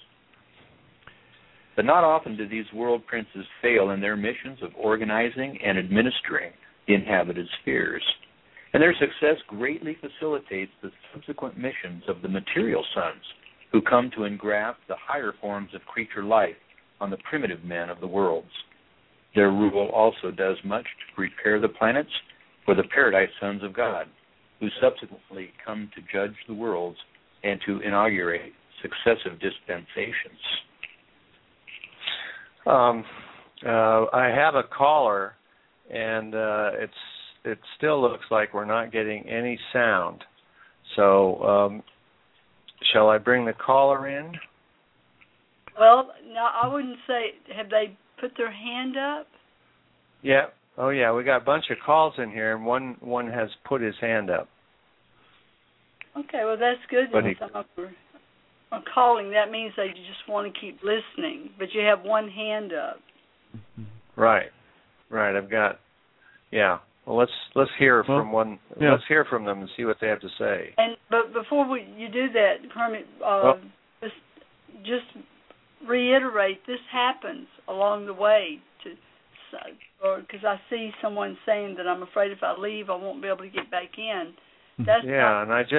But not often do these world princes fail in their missions of organizing and administering the inhabited spheres, and their success greatly facilitates the subsequent missions of the material sons who come to engraft the higher forms of creature life on the primitive men of the worlds. Their rule also does much to prepare the planets for the paradise sons of God, who subsequently come to judge the worlds and to inaugurate successive dispensations. I have a caller, and it still looks like we're not getting any sound. So, shall I bring the caller in? Well, no, I wouldn't say. Have they put their hand up? Yeah. Oh, yeah. We got a bunch of calls in here, and one has put his hand up. Okay. Well, that's good. But are calling, that means they just want to keep listening, but you have one hand up. Right. I've got. Yeah. Well, let's hear from one. Yeah. Let's hear from them and see what they have to say. But before you do that, Kermit, just reiterate this happens along the way, because I see someone saying that I'm afraid if I leave I won't be able to get back in. That's and I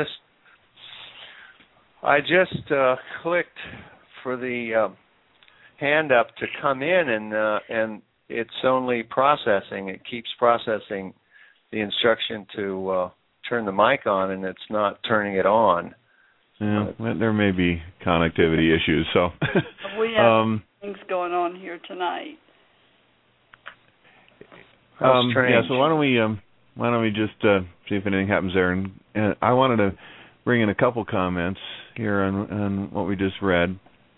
just clicked for the hand up to come in, and it's only processing. It keeps processing the instruction to turn the mic on, and it's not turning it on. Yeah, there may be connectivity issues. So we have things going on here tonight. So why don't we just see if anything happens there? And I wanted to bring in a couple comments here on what we just read.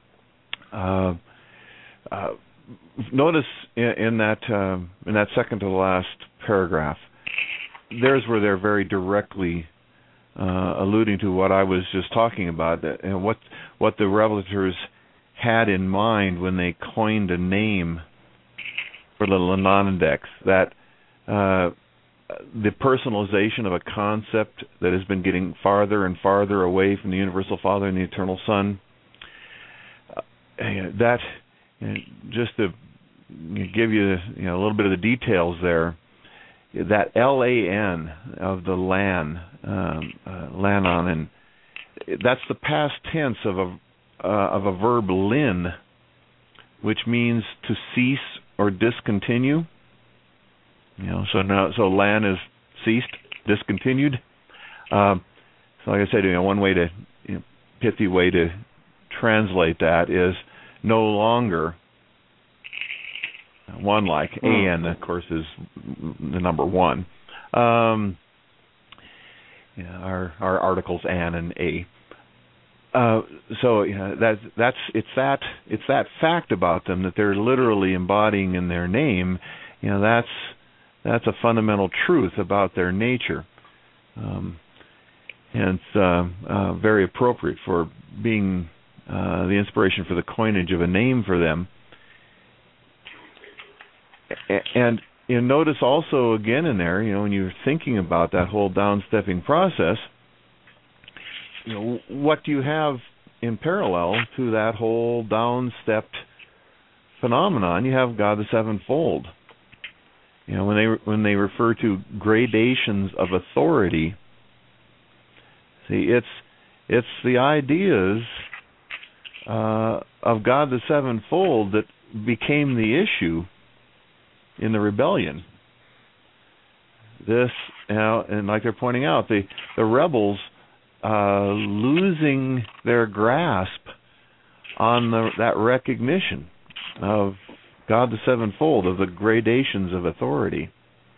Notice in that second to the last paragraph, there's where they're very directly alluding to what I was just talking about, and what the revelators had in mind when they coined a name for the Lananadex, that the personalization of a concept that has been getting farther and farther away from the Universal Father and the Eternal Son. That, just to give you a little bit of the details there, that LAN of the Lananen, that's the past tense of a verb lin, which means to cease or discontinue. So lan is ceased, discontinued. So like I said, one way to pithy way to translate that is no longer. One, like an, of course, is the number one. Our articles an and a. It's that fact about them that they're literally embodying in their name. That's a fundamental truth about their nature, and it's very appropriate for being the inspiration for the coinage of a name for them. And notice also again in there, when you're thinking about that whole downstepping process, what do you have in parallel to that whole downstepped phenomenon? You have God the Sevenfold. When they refer to gradations of authority, see, it's the ideas of God the Sevenfold that became the issue in the rebellion. This, and like they're pointing out, the rebels losing their grasp on that recognition of God the Sevenfold, of the gradations of authority.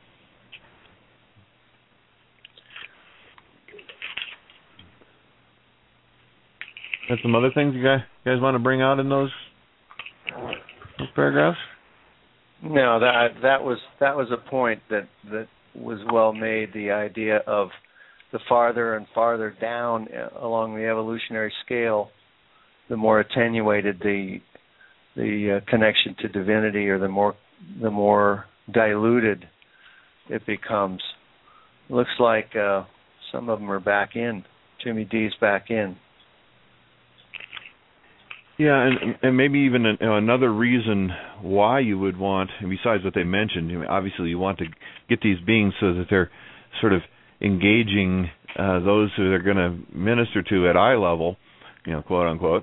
Got some other things you guys want to bring out in those paragraphs? No, that was a point that was well made. The idea of the farther and farther down along the evolutionary scale, the more attenuated the connection to divinity, or the more diluted it becomes. Looks like some of them are back in. Jimmy D's back in. Yeah, and maybe even another reason why you would want, and besides what they mentioned, obviously you want to get these beings so that they're sort of engaging those who they're going to minister to at eye level, quote unquote.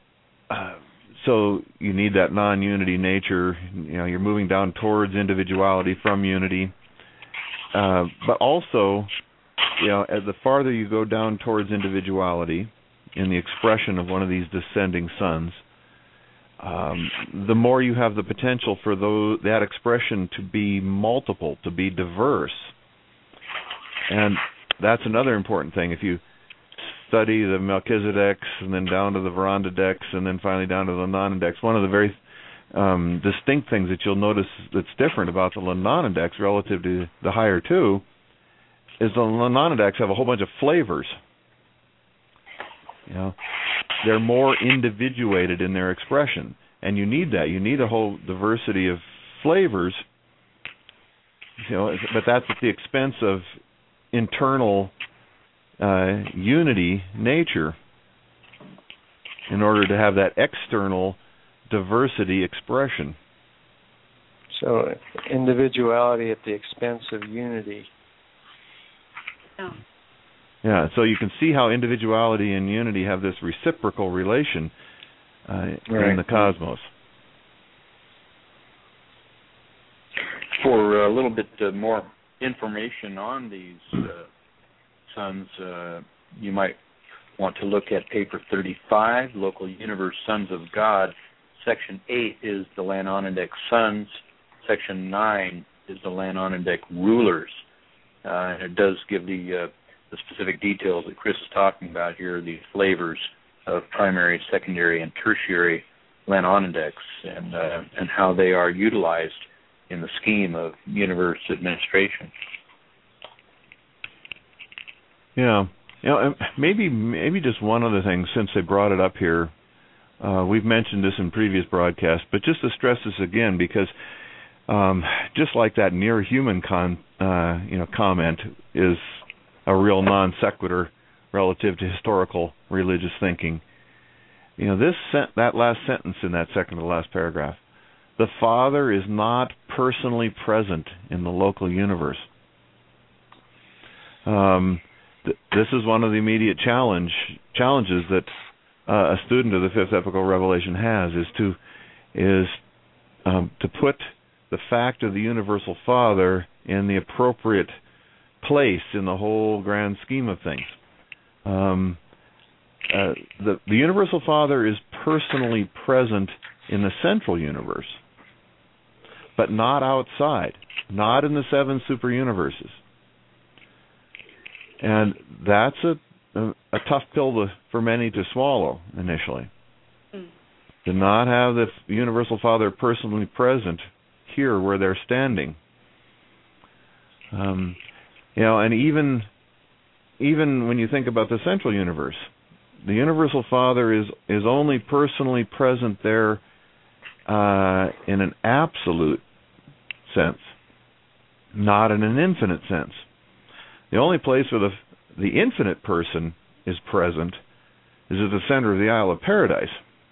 So you need that non-unity nature. You're moving down towards individuality from unity, but also, as the farther you go down towards individuality in the expression of one of these descending sons, the more you have the potential for that expression to be multiple, to be diverse. And that's another important thing. If you study the Melchizedeks and then down to the Verandadeks and then finally down to the Lananadeks, one of the very distinct things that you'll notice that's different about the Lananadeks relative to the higher two is the Lananadeks have a whole bunch of flavors. they're more individuated in their expression, and you need that. You need a whole diversity of flavors, but that's at the expense of internal unity, nature, in order to have that external diversity expression. So individuality at the expense of unity. Yeah. Yeah, so you can see how individuality and unity have this reciprocal relation in the cosmos. For a little bit more information on these suns, you might want to look at paper 35, Local Universe Sons of God. Section 8 is the Lanonendek Sons. Section 9 is the Lanonendek Rulers. And it does give the specific details that Chris is talking about here, these flavors of primary, secondary, and tertiary Lanonendeks, and how they are utilized in the scheme of universe administration. Yeah. Maybe just one other thing, since they brought it up here. We've mentioned this in previous broadcasts, but just to stress this again, because just like that near human comment is a real non sequitur relative to historical religious thinking. That last sentence in that second to last paragraph, the Father is not personally present in the local universe. This is one of the immediate challenges that a student of the Fifth Epochal Revelation has, is to put the fact of the Universal Father in the appropriate place in the whole grand scheme of things. The Universal Father is personally present in the central universe, but not outside, not in the seven super universes. And that's a tough pill for many to swallow initially. To not have the Universal Father personally present here where they're standing. And even when you think about the central universe, the Universal Father is only personally present there in an absolute sense, not in an infinite sense. The only place where the infinite person is present is at the center of the Isle of Paradise.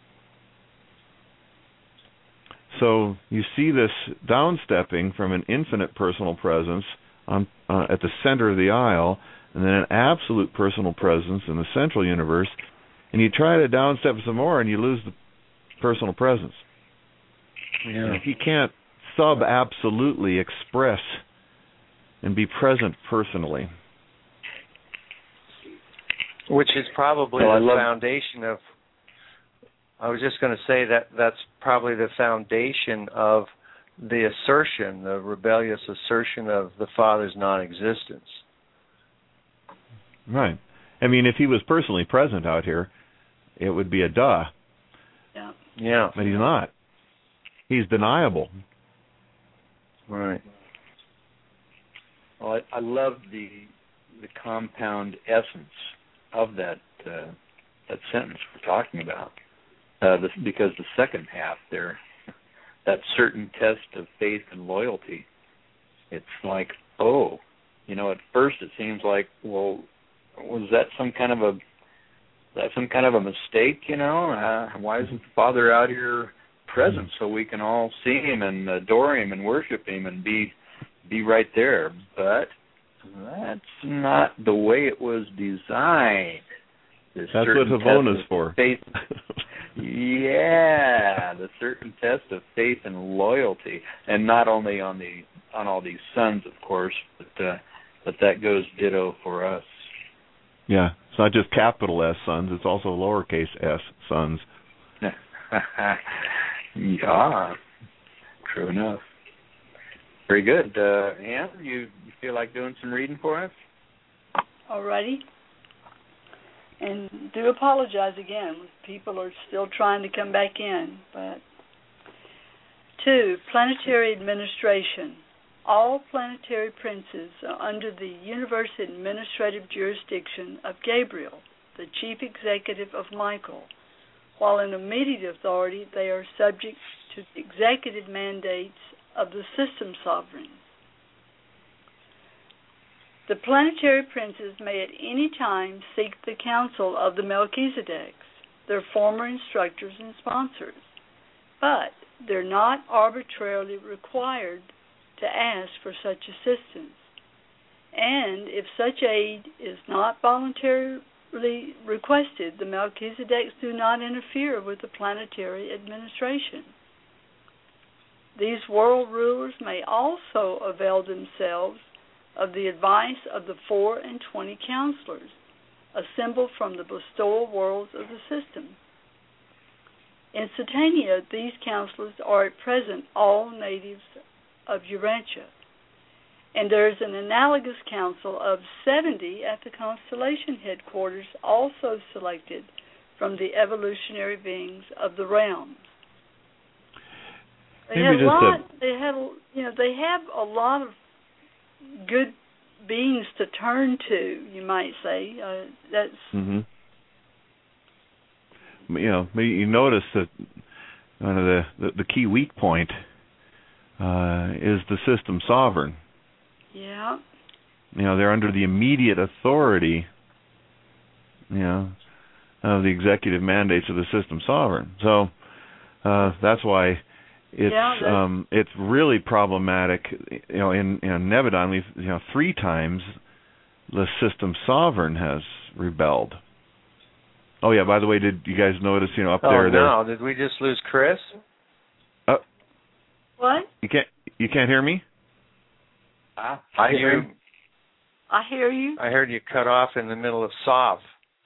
So you see this downstepping from an infinite personal presence at the center of the Isle, and then an absolute personal presence in the central universe, and you try to downstep some more, and you lose the personal presence. Yeah. If you can't sub-absolutely express and be present personally. Which is probably the foundation of, I was just going to say that's probably the foundation of the assertion, the rebellious assertion of the Father's non-existence. Right. I mean, if he was personally present out here, it would be a duh. Yeah. Yeah. But he's not. He's deniable. Right. Well, I love the compound essence of that sentence we're talking about, because the second half there, that certain test of faith and loyalty, it's like, at first it seems like, well, was that some kind of a mistake? Why isn't the Father out here present so we can all see him and adore him and worship him and be right there? But that's not the way it was designed. That's what Havona's for. Faith, yeah, the certain test of faith and loyalty, and not only on all these sons, of course, but that goes ditto for us. Yeah, it's not just capital S sons; it's also lowercase s sons. Yeah, true enough. Very good. Ann, you feel like doing some reading for us? Alrighty. And do apologize again. People are still trying to come back in. But 2, planetary administration. All planetary princes are under the universe administrative jurisdiction of Gabriel, the chief executive of Michael, while in immediate authority they are subject to the executive mandates of the system sovereign. The planetary princes may at any time seek the counsel of the Melchizedeks, their former instructors and sponsors, but they're not arbitrarily required to ask for such assistance. And if such aid is not voluntarily requested, the Melchizedeks do not interfere with the planetary administration. These world rulers may also avail themselves of the advice of the 4 and 20 counselors assembled from the bestowal worlds of the system. In Satania, these counselors are at present all natives of Urantia, and there is an analogous council of 70 at the Constellation headquarters, also selected from the evolutionary beings of the realms. They have a lot of good beings to turn to, you might say. That's you notice that one of the key weak point is the system sovereign. Yeah. They're under the immediate authority, of the executive mandates of the system sovereign. So that's why it's really problematic. In Nebadon, we've 3 times the system sovereign has rebelled. Oh yeah. By the way, did you guys notice? Up there. No. Did we just lose Chris? What? You can't hear me? I hear you. I hear you. I heard you cut off in the middle of Sav.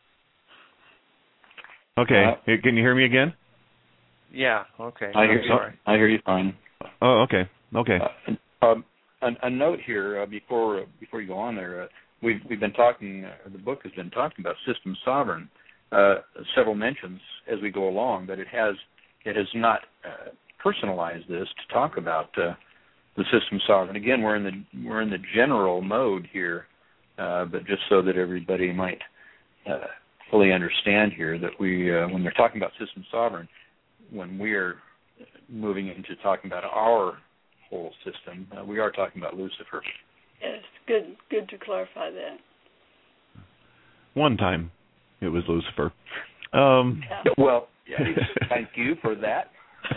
Okay. Can you hear me again? Yeah. Okay. I hear you fine. Oh, okay. Okay. A note here before you go on there. We've been talking. The book has been talking about system sovereign. Several mentions as we go along, but it has not personalized this to talk about the system sovereign. Again, we're in the general mode here, but just so that everybody might fully understand here that we, when they're talking about system sovereign, when we're moving into talking about our whole system, we are talking about Lucifer. Yes, good to clarify that. One time, it was Lucifer. Well, thank you for that.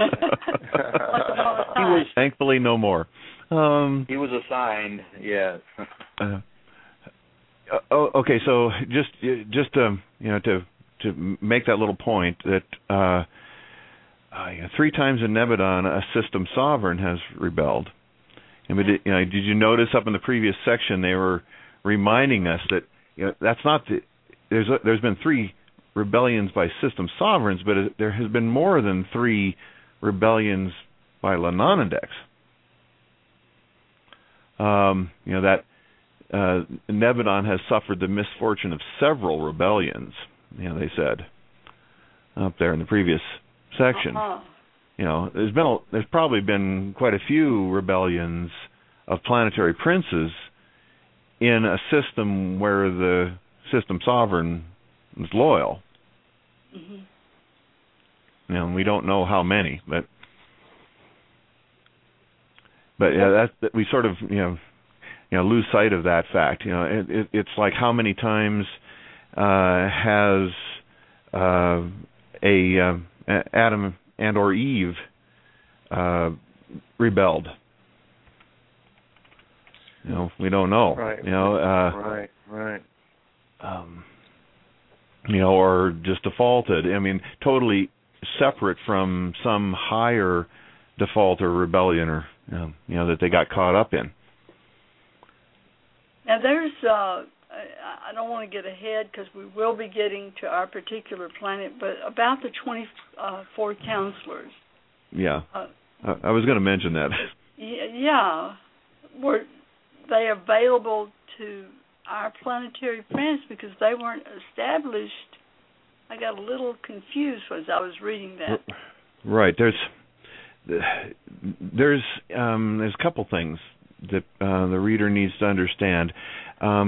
He was thankfully no more. He was assigned, yes. Okay, so just to make that little point that 3 times in Nebadon a system sovereign has rebelled, and did you notice up in the previous section they were reminding us that that's not there's been 3 rebellions by system sovereigns, but there has been more than 3 rebellions by Lanonandex. That Nebadon has suffered the misfortune of several rebellions. They said up there in the previous section. There's probably been quite a few rebellions of planetary princes in a system where the system sovereign is loyal. We don't know how many, but we sort of lose sight of that fact. It's like how many times has Adam and or Eve rebelled? We don't know. Right. Right. Or just defaulted. Totally separate from some higher default or rebellion, or that they got caught up in. Now there's, I don't want to get ahead because we will be getting to our particular planet, but about the 24 counselors. Yeah, I was going to mention that. Yeah, were they available to our planetary prince because they weren't established? I got a little confused as I was reading that. Right. There's a couple things that the reader needs to understand.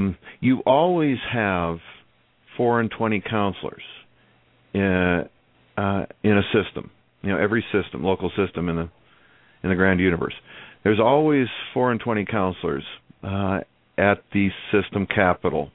You always have 4 and 20 counselors in a system. Every system, local system in the grand universe. There's always 4 and 20 counselors at the system capital.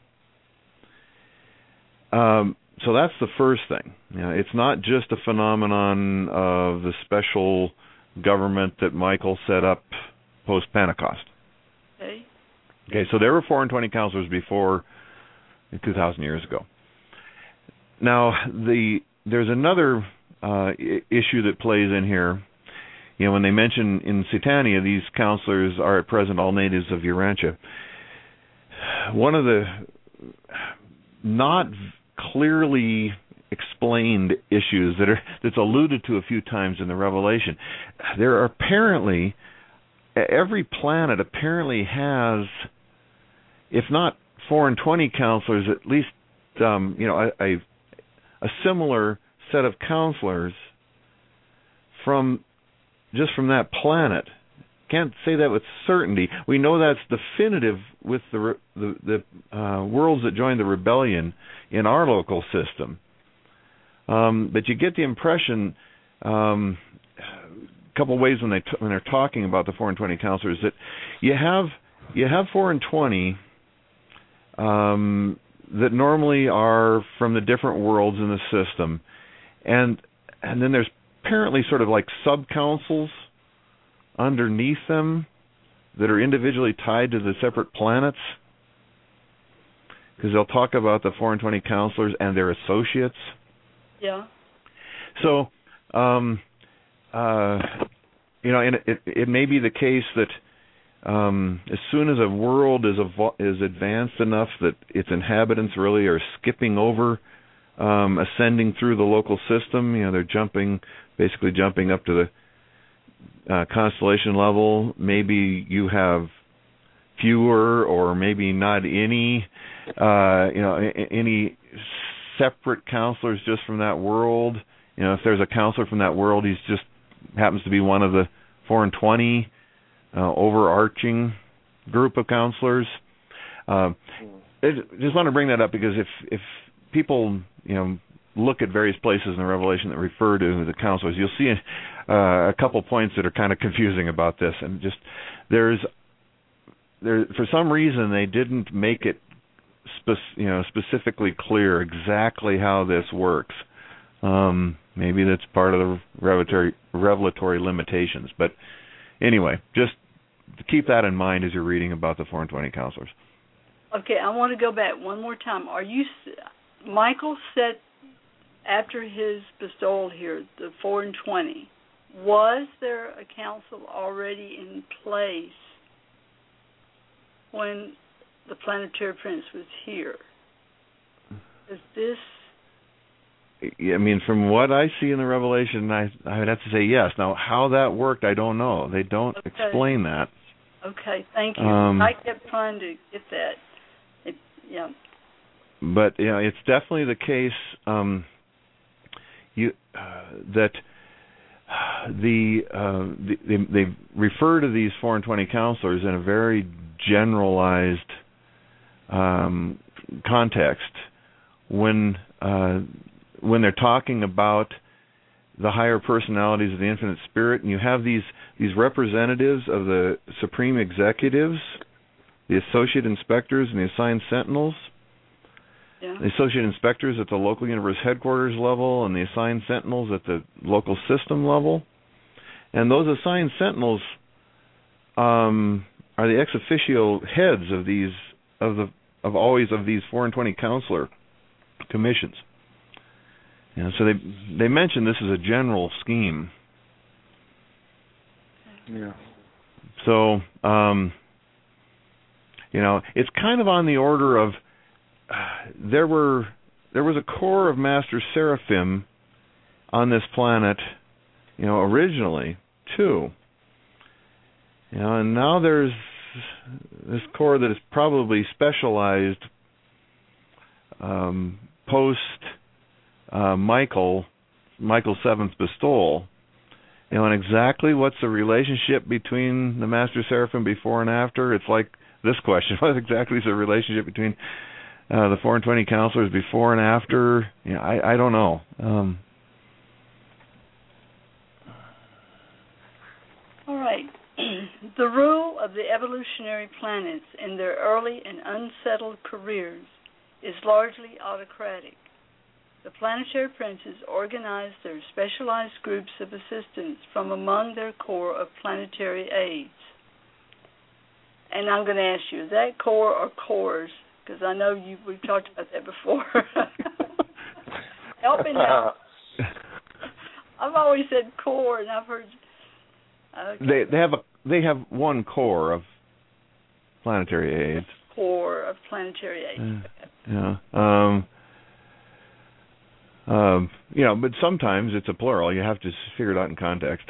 So that's the first thing. It's not just a phenomenon of the special government that Michael set up post-Pentecost. Okay, so there were 4 and 20 counselors before 2,000 years ago. Now, there's another issue that plays in here. When they mention in Satania, these counselors are at present all natives of Urantia. One of the not clearly explained issues that's alluded to a few times in the Revelation, there are apparently, every planet apparently has, if not 4 and 20 counselors, at least a similar set of counselors from that planet. Can't say that with certainty. We know that's definitive with the worlds that joined the rebellion in our local system. But you get the impression, a couple ways when they're talking about the 4 and 20 counselors, that you have 4 and 20 that normally are from the different worlds in the system, and then there's apparently sort of like sub-councils underneath them that are individually tied to the separate planets, because they'll talk about the 4 and 20 counselors and their associates. Yeah. So, and it may be the case that as soon as a world is advanced enough that its inhabitants really are skipping over ascending through the local system, they're basically jumping up to the constellation level. Maybe you have fewer, or maybe not any, any separate counselors just from that world. If there's a counselor from that world, he's just happens to be one of the 4 and 20 overarching group of counselors. I just want to bring that up because if people look at various places in the Revelation that refer to the counselors, you'll see a couple points that are kind of confusing about this, and just there for some reason they didn't make it specifically clear exactly how this works. Maybe that's part of the revelatory limitations, but anyway, just keep that in mind as you're reading about the 4 and 20 counselors. Okay, I want to go back one more time. Michael said after his bestowal here, the 4 and 20, was there a council already in place when the Planetary Prince was here? Is this... I mean, from what I see in the Revelation, I would have to say yes. Now, how that worked, I don't know. They don't explain that. Okay, thank you. I kept trying to get that. But it's definitely the case that they refer to these 4 and 20 counselors in a very generalized context when they're talking about the higher personalities of the Infinite Spirit, and you have these representatives of the Supreme Executives, the Associate Inspectors, and the Assigned Sentinels. Yeah. The Associate Inspectors at the local universe headquarters level, and the Assigned Sentinels at the local system level. And those Assigned Sentinels are the ex officio heads of these of these 4 and 20 counselor commissions. So they mention this is a general scheme. Yeah. So it's kind of on the order of there was a core of Master Seraphim on this planet, originally too. And now there's this core that is probably specialized post Michael's 7th bestowal. And exactly what's the relationship between the Master Seraphim before and after? It's like this question: what exactly is the relationship between the 4 and 20 counselors before and after? I don't know. The rule of the evolutionary planets in their early and unsettled careers is largely autocratic. The planetary princes organize their specialized groups of assistants from among their corps of planetary aides. And I'm going to ask you, is that corps or corps? Because I know we've talked about that before. Help me now. I've always said corps, and I've heard. Okay. They have one corps of planetary aides. Corps of planetary aides. Yeah. But sometimes it's a plural. You have to figure it out in context.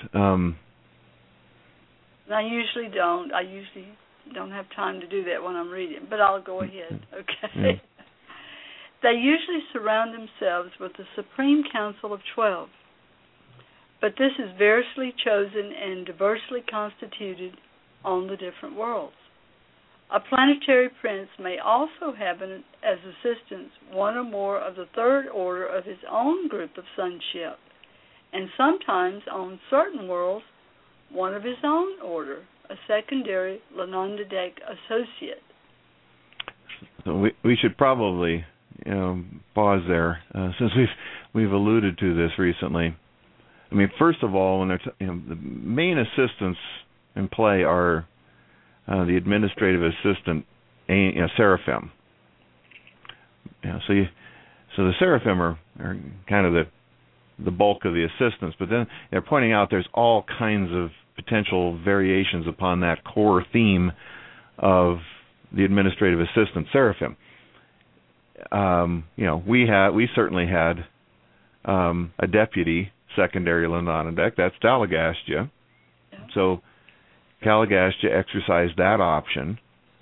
I usually don't. I usually don't have time to do that when I'm reading, but I'll go ahead. Okay. Yeah. They usually surround themselves with the Supreme Council of 12, but this is variously chosen and diversely constituted on the different worlds. A planetary prince may also have as assistants one or more of the third order of his own group of sonship, and sometimes on certain worlds one of his own order, a secondary Lonondic associate. So we should probably pause there since we've alluded to this recently. I mean, first of all, when the main assistants in play are the administrative assistant, seraphim. So the seraphim are kind of the bulk of the assistants, but then they're pointing out there's all kinds of potential variations upon that core theme of the administrative assistant seraphim. We certainly had a deputy secondary Lonondic, that's Dalagastia. Yeah. So Caligastia exercised that option.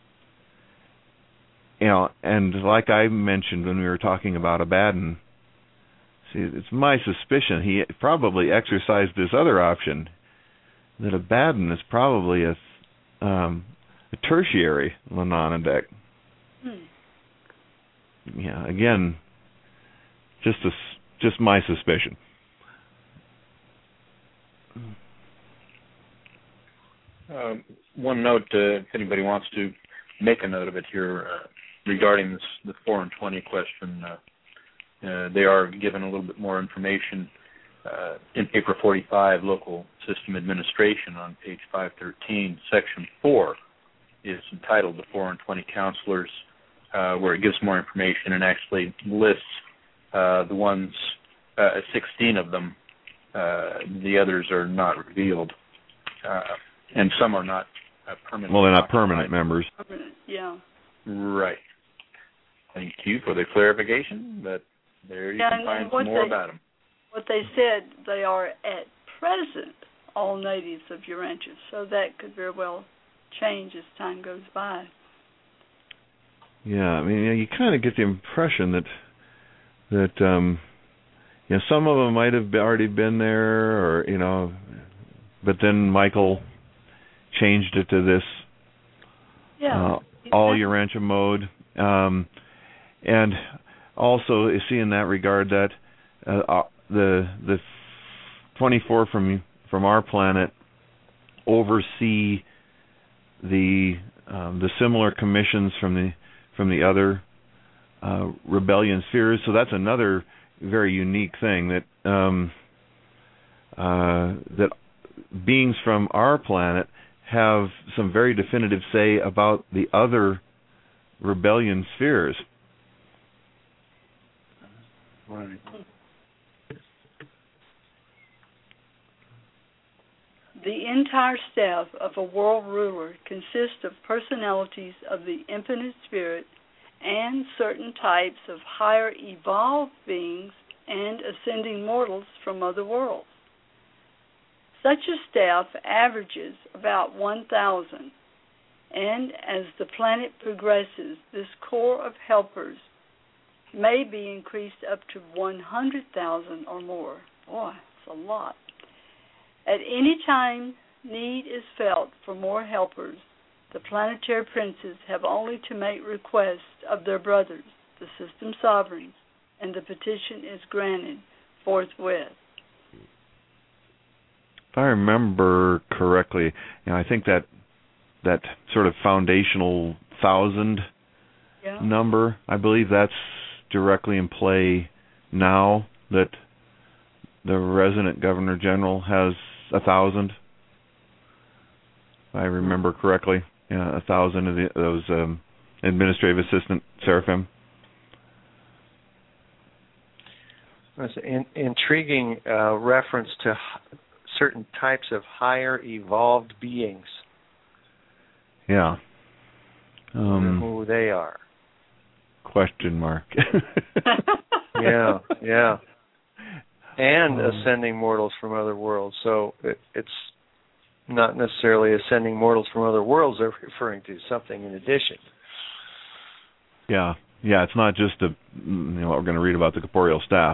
And like I mentioned when we were talking about Abaddon, it's my suspicion he probably exercised this other option, that Abaddon is probably a tertiary Lonondic. Yeah, again, just my suspicion. One note, if anybody wants to make a note of it here regarding the 4 and 20 question, they are given a little bit more information in paper 45, Local System Administration, on page 513, section 4 is entitled The 4 and 20 Counselors, where it gives more information and actually lists the ones, 16 of them. The others are not revealed. And some are not permanent. Well, they're not permanent members. Permanent, yeah. Right. Thank you for the clarification, but there you can find some more about them. What they said, they are at present all natives of Urantia, so that could very well change as time goes by. Yeah, I mean, you kind of get the impression that some of them might have already been there, or but then Michael changed it to this all Urantia mode, and also you see in that regard that the 24 from our planet oversee the similar commissions from the other rebellion spheres. So that's another very unique thing, that that beings from our planet have some very definitive say about the other rebellion spheres. Right. The entire staff of a world ruler consists of personalities of the infinite spirit and certain types of higher evolved beings and ascending mortals from other worlds. Such a staff averages about 1,000, and as the planet progresses, this corps of helpers may be increased up to 100,000 or more. Boy, that's a lot. At any time need is felt for more helpers, the planetary princes have only to make request of their brothers, the system sovereigns, and the petition is granted forthwith. If I remember correctly, I think that that sort of foundational 1,000 number. I believe that's directly in play now that the resident governor general has 1,000. If I remember correctly, 1,000 of those administrative assistant seraphim. That's an intriguing reference to certain types of higher evolved beings. Yeah. Who they are. Question mark. Yeah. And ascending mortals from other worlds. So it's not necessarily ascending mortals from other worlds. They're referring to something in addition. Yeah, it's not just what we're going to read about the corporeal staff.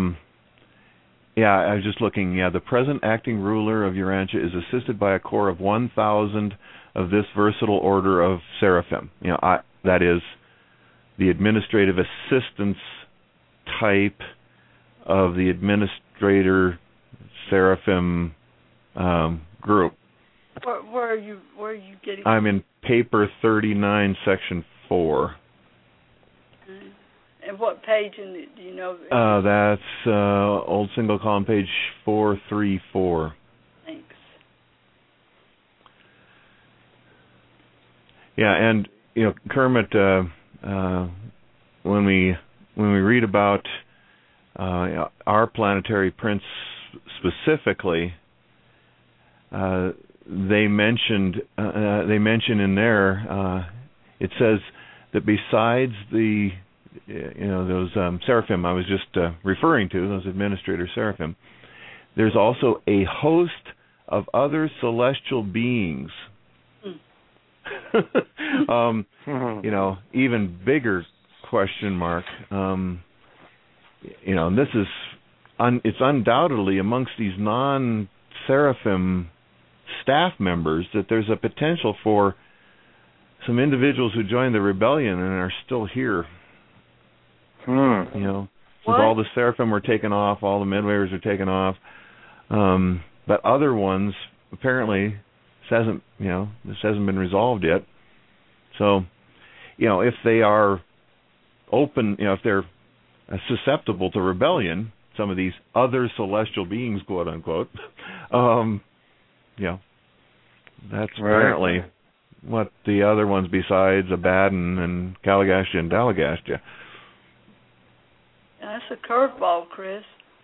I was just looking. Yeah, the present acting ruler of Urantia is assisted by a corps of 1,000 of this versatile order of seraphim. That is the administrative assistance type of the administrator seraphim group. Where are you getting? I'm in paper 39, section 4. And what page do you know? That's old single column, page 434. Thanks. Yeah, and Kermit, when we read about our planetary prince specifically, they mention in there. It says that besides the those seraphim I was just referring to, those administrator seraphim, there's also a host of other celestial beings. Even bigger question mark. And this is it's undoubtedly amongst these non-seraphim staff members that there's a potential for some individuals who joined the rebellion and are still here. Since all the seraphim were taken off, all the midwayers are taken off, but other ones apparently this hasn't been resolved yet. So, if they are open, if they're susceptible to rebellion, some of these other celestial beings, quote unquote, that's apparently what the other ones besides Abaddon and Kalagastia and Dalagastia. That's a curveball, Chris.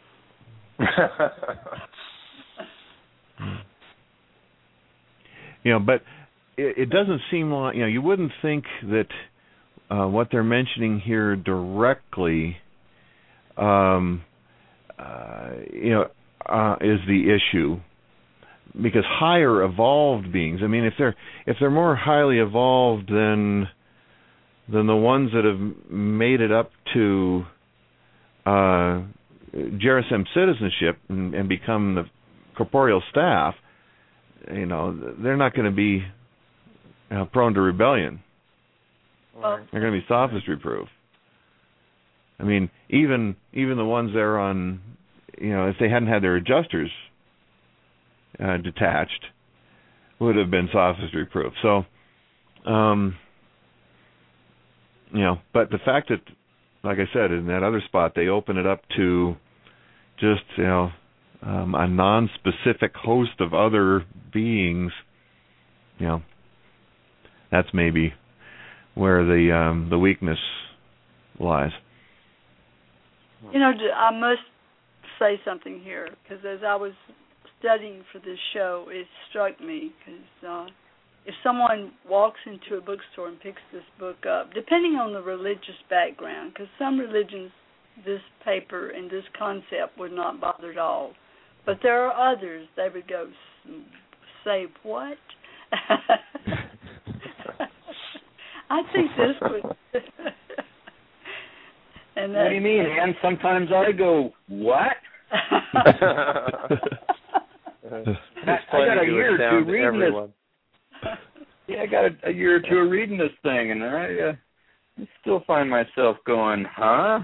But it doesn't seem like, you wouldn't think that what they're mentioning here directly, is the issue, because higher evolved beings. I mean, if they're more highly evolved than the ones that have made it up to Jerusalem citizenship and become the corporeal staff, they're not going to be prone to rebellion. They're going to be sophistry proof. I mean, even the ones that are on, if they hadn't had their adjusters detached, would have been sophistry proof. So, but the fact that, like I said, in that other spot, they open it up to just, a non-specific host of other beings, that's maybe where the weakness lies. I must say something here, because as I was studying for this show, it struck me, because if someone walks into a bookstore and picks this book up, depending on the religious background, because some religions, this paper and this concept would not bother at all, but there are others, they would go, say, what? I think this would... And what do you mean, Ann? Sometimes I go, what? I got a year or two reading this. Yeah, I got a year or two of reading this thing, and I still find myself going, huh?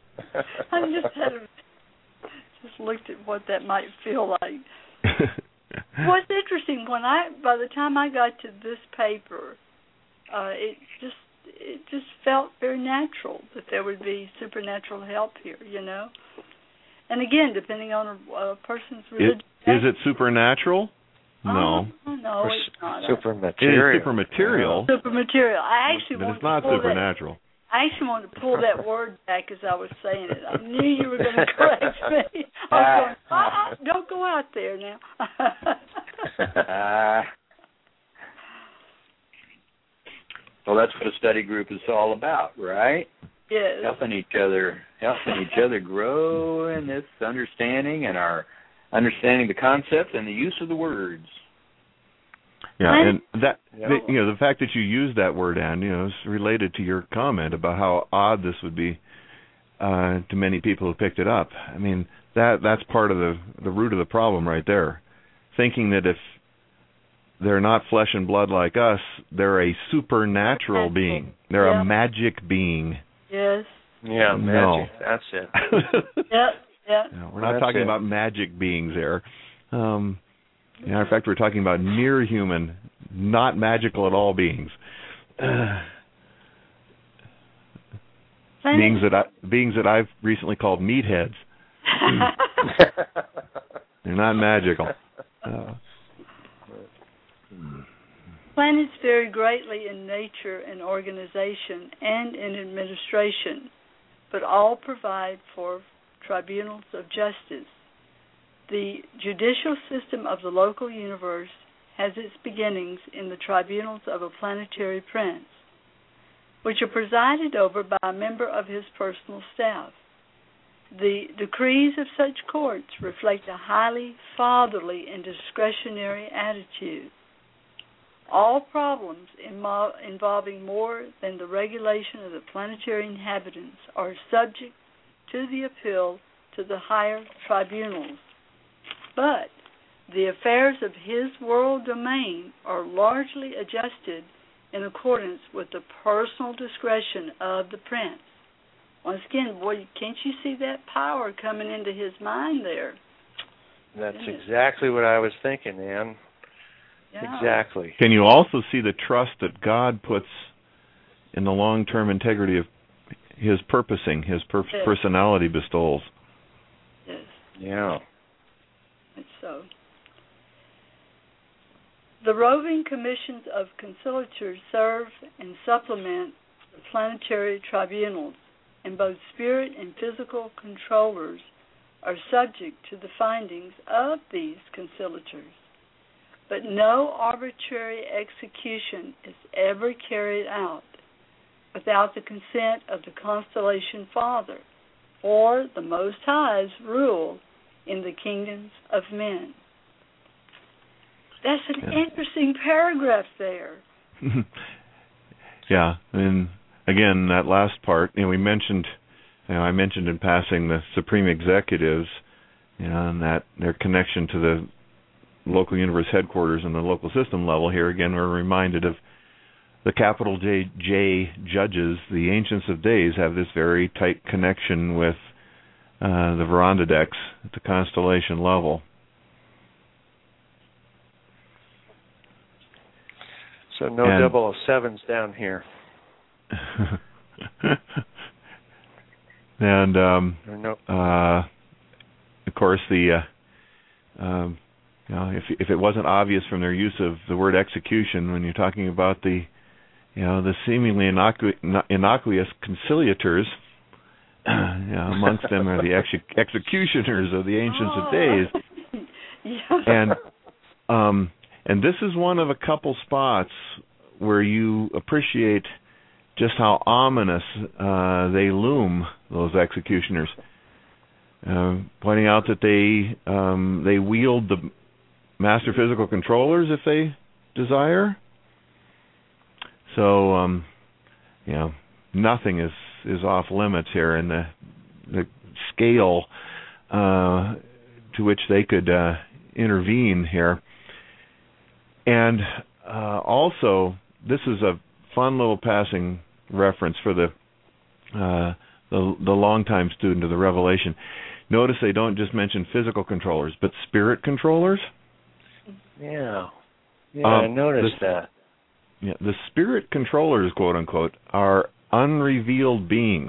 I just looked at what that might feel like. What's interesting, by the time I got to this paper, it just felt very natural that there would be supernatural help here, And again, depending on a person's religion. Is it supernatural? No. No, it's not. Supermaterial. It is supermaterial. Supermaterial. But it's not supernatural. I actually wanted to pull that word back as I was saying it. I knew you were going to correct me. I was going, don't go out there now. Well, that's what a study group is all about, right? Yes. Helping each other grow in this understanding and our understanding the concepts and the use of the words. Yeah, and that the fact that you use that word, Ann, is related to your comment about how odd this would be to many people who picked it up. I mean, that's part of the root of the problem right there. Thinking that if they're not flesh and blood like us, they're a supernatural being. They're a magic being. Yes. Yeah, magic. That's it. Yep. No, we're not talking about magic beings there. In fact, we're talking about near human, not magical at all beings. beings that I've recently called meatheads. They're not magical. Planets vary greatly in nature and organization and in administration, but all provide for tribunals of justice. The judicial system of the local universe has its beginnings in the tribunals of a planetary prince, which are presided over by a member of his personal staff. The decrees of such courts reflect a highly fatherly and discretionary attitude. All problems involving more than the regulation of the planetary inhabitants are subject to the appeal to the higher tribunals. But the affairs of his world domain are largely adjusted in accordance with the personal discretion of the prince. Once again, boy, can't you see that power coming into his mind there? That's exactly what I was thinking, Ann. Yeah. Exactly. Can you also see the trust that God puts in the long-term integrity of his purposing, his personality bestowals? Yes. Yeah. It's so. The roving commissions of conciliators serve and supplement the planetary tribunals, and both spirit and physical controllers are subject to the findings of these conciliators. But no arbitrary execution is ever carried out without the consent of the Constellation Father or the Most High's rule in the kingdoms of men. That's an interesting paragraph there. Yeah, and again, that last part, we mentioned, I mentioned in passing the Supreme Executives, and that their connection to the local universe headquarters and the local system level. Here again, we're reminded of the capital J judges. The Ancients of Days have this very tight connection with the Verandadex at the constellation level. So no 007s down here. And of course, the if it wasn't obvious from their use of the word execution when you're talking about the seemingly innocuous conciliators, amongst them are the executioners of the Ancients of Days. Yeah. And this is one of a couple spots where you appreciate just how ominous they loom, those executioners. Pointing out that they wield the master physical controllers if they desire. So, nothing is off limits here in the scale to which they could intervene here. And also, this is a fun little passing reference for the longtime student of the Revelation. Notice they don't just mention physical controllers, but spirit controllers. Yeah. Yeah, I noticed that. Yeah, the spirit controllers, quote unquote, are unrevealed beings.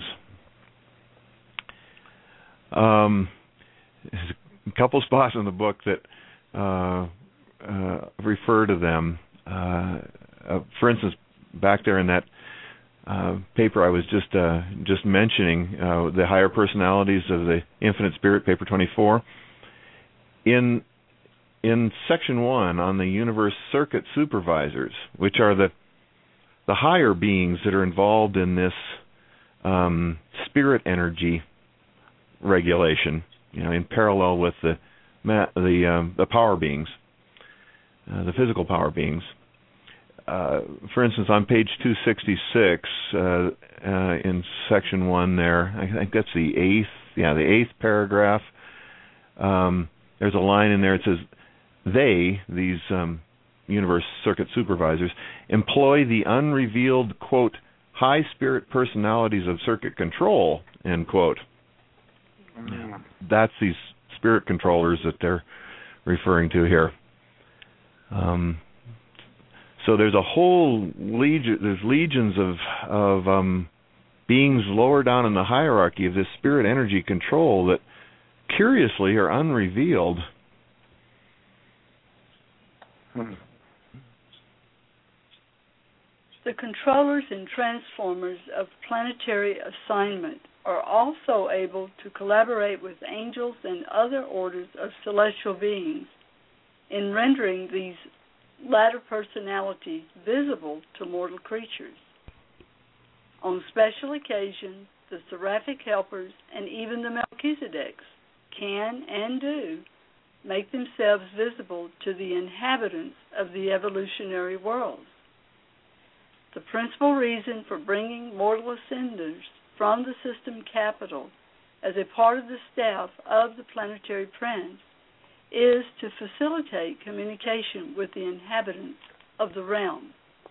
There's a couple spots in the book that refer to them. For instance, back there in that paper I was just mentioning, the higher personalities of the Infinite Spirit, paper 24. In section 1 on the universe circuit supervisors, which are the higher beings that are involved in this spirit energy regulation, in parallel with the power beings, the physical power beings. For instance, on page 266 in section 1 there, I think that's the eighth paragraph. There's a line in there. It says, these universe circuit supervisors, employ the unrevealed, quote, high spirit personalities of circuit control, end quote. That's these spirit controllers that they're referring to here. So there's a whole legions of beings lower down in the hierarchy of this spirit energy control that curiously are unrevealed. The controllers and transformers of planetary assignment are also able to collaborate with angels and other orders of celestial beings in rendering these latter personalities visible to mortal creatures. On special occasions, the seraphic helpers and even the Melchizedeks can and do make themselves visible to the inhabitants of the evolutionary worlds. The principal reason for bringing mortal ascenders from the system capital as a part of the staff of the planetary prince is to facilitate communication with the inhabitants of the realm.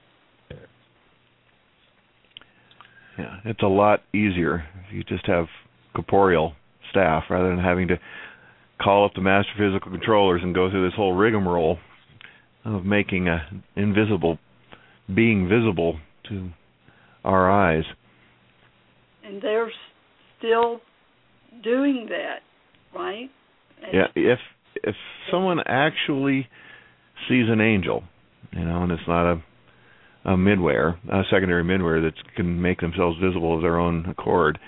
Yeah, it's a lot easier if you just have corporeal staff rather than having to call up the master physical controllers and go through this whole rigmarole of making a invisible being visible to our eyes. And they're still doing that, right? Yeah, if someone actually sees an angel, and it's not a midware, a secondary midware that can make themselves visible of their own accord,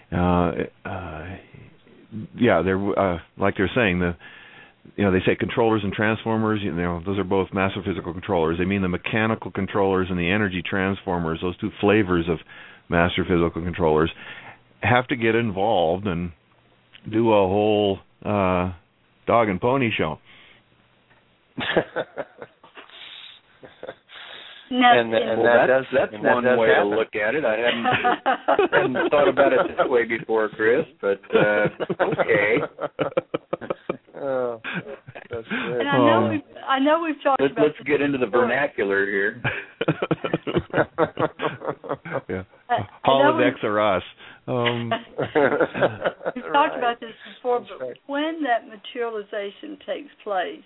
they're like they're saying, they say controllers and transformers. Those are both master physical controllers. They mean the mechanical controllers and the energy transformers. Those two flavors of master physical controllers have to get involved and do a whole dog and pony show. That's one way to look at it. I hadn't thought about it that way before, Chris, but okay. Oh, that's good. And I know we've talked about. Let's get into the vernacular here. Yeah. Holodecks are us. We've talked about this before, but when that materialization takes place,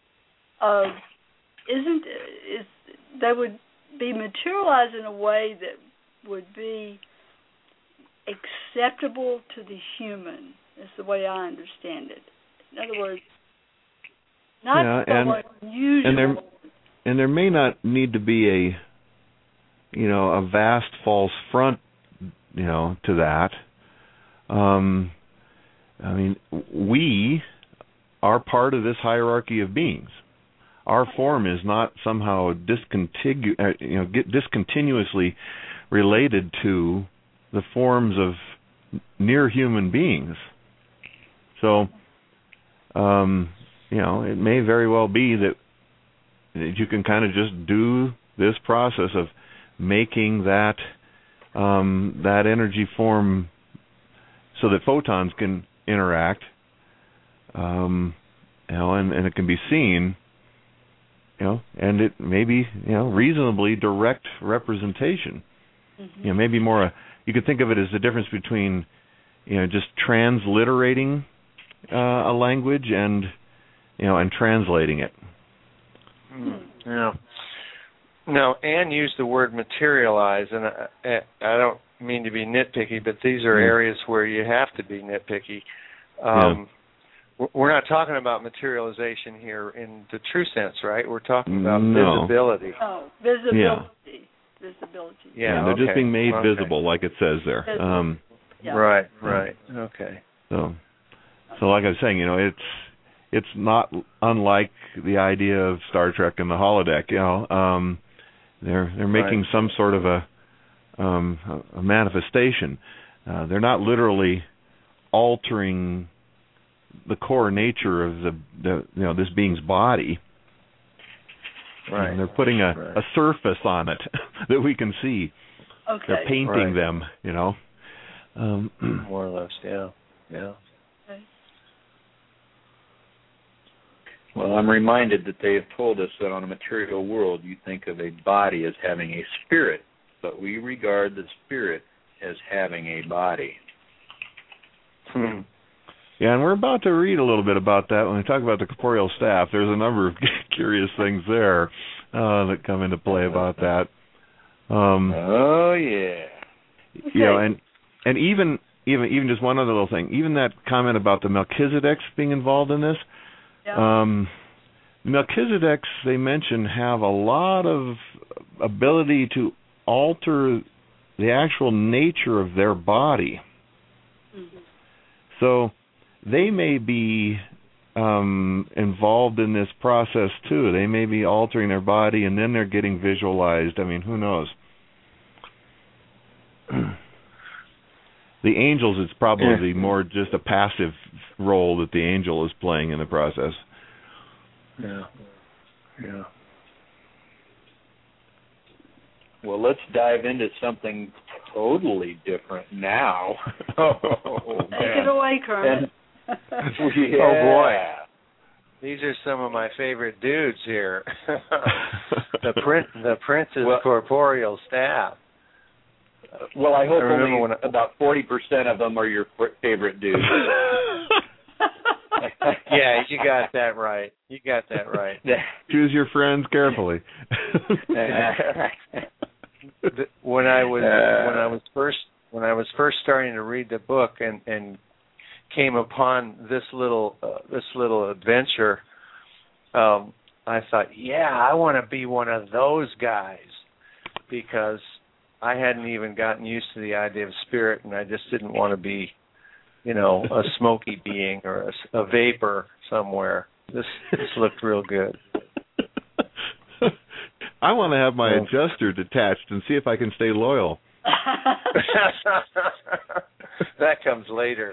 they would be materialized in a way that would be acceptable to the human, is the way I understand it. In other words, not so unusual. And there may not need to be a vast false front, to that. We are part of this hierarchy of beings. Our form is not somehow discontinuously related to the forms of near human beings. So, it may very well be that you can kind of just do this process of making that energy form so that photons can interact, and it can be seen, and it may be, reasonably direct representation. Mm-hmm. Maybe more. You could think of it as the difference between, just transliterating a language and translating it. Yeah. Now, Anne used the word materialize, and I don't mean to be nitpicky, but these are areas where you have to be nitpicky. We're not talking about materialization here in the true sense, right? We're talking about visibility. Oh, visibility. Visibility. Yeah, they're just being made visible, like it says there. Right. Okay. So like I was saying, it's not unlike the idea of Star Trek and the holodeck. They're making some sort of a manifestation. They're not literally altering the core nature of this being's body. Right. And they're putting a surface on it that we can see. Okay. They're painting them, More or less, yeah. Okay. Well, I'm reminded that they have told us that on a material world you think of a body as having a spirit, but we regard the spirit as having a body. Yeah, and we're about to read a little bit about that when we talk about the corporeal staff. There's a number of curious things there that come into play about that. Oh yeah. And even just one other little thing. Even that comment about the Melchizedeks being involved in this. Yeah. Melchizedeks, they mention, have a lot of ability to alter the actual nature of their body. Mm-hmm. So they may be involved in this process too. They may be altering their body, and then they're getting visualized. I mean, who knows? The angels, it's probably more just a passive role that the angel is playing in the process. Yeah. Well, let's dive into something totally different now. Take it away, Kermit. Oh, boy. These are some of my favorite dudes here. the prince's corporeal staff. Well, I hope only about 40% of them are your favorite dudes. Yeah, you got that right. Choose your friends carefully. When I was first starting to read the book and came upon this little adventure, I thought, I want to be one of those guys, because I hadn't even gotten used to the idea of spirit, and I just didn't want to be, a smoky being or a vapor somewhere. This looked real good. I want to have my adjuster detached and see if I can stay loyal. That comes later.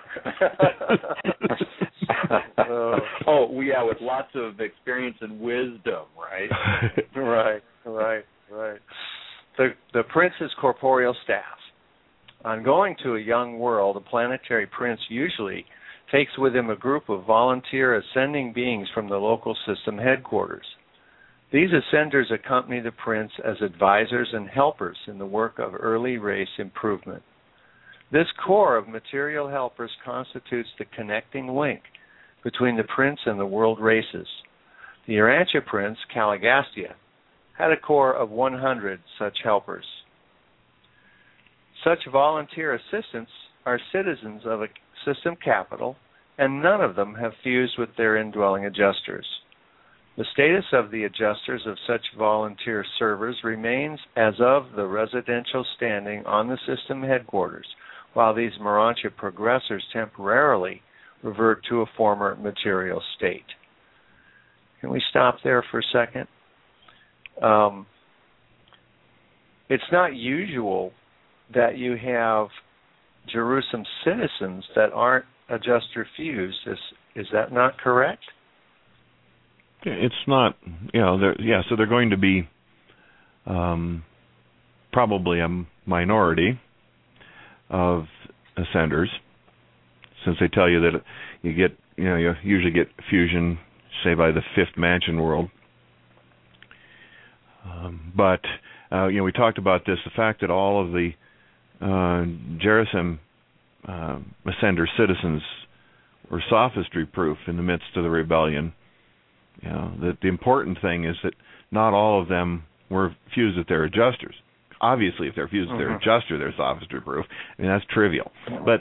With lots of experience and wisdom, right? Right. The prince's corporeal staff. On going to a young world, a planetary prince usually takes with him a group of volunteer ascending beings from the local system headquarters. These ascenders accompany the prince as advisors and helpers in the work of early race improvement. This core of material helpers constitutes the connecting link between the prince and the world races. The Urantia prince, Caligastia, had a core of 100 such helpers. Such volunteer assistants are citizens of a system capital, and none of them have fused with their indwelling adjusters. The status of the adjusters of such volunteer servers remains as of the residential standing on the system headquarters, while these Morontia progressors temporarily revert to a former material state. Can we stop there for a second? It's not usual that you have Jerusalem citizens that aren't adjuster fused. Is that not correct? It's not, so they're going to be probably a minority of ascenders, since they tell you that you usually get fusion, say, by the fifth mansion world. But we talked about this, the fact that all of the Jerusalem ascender citizens were sophistry proof in the midst of the rebellion. the important thing is that not all of them were fused with their adjusters. Obviously, if they're fused with their adjuster, they're sophistry-proof. I mean, that's trivial. But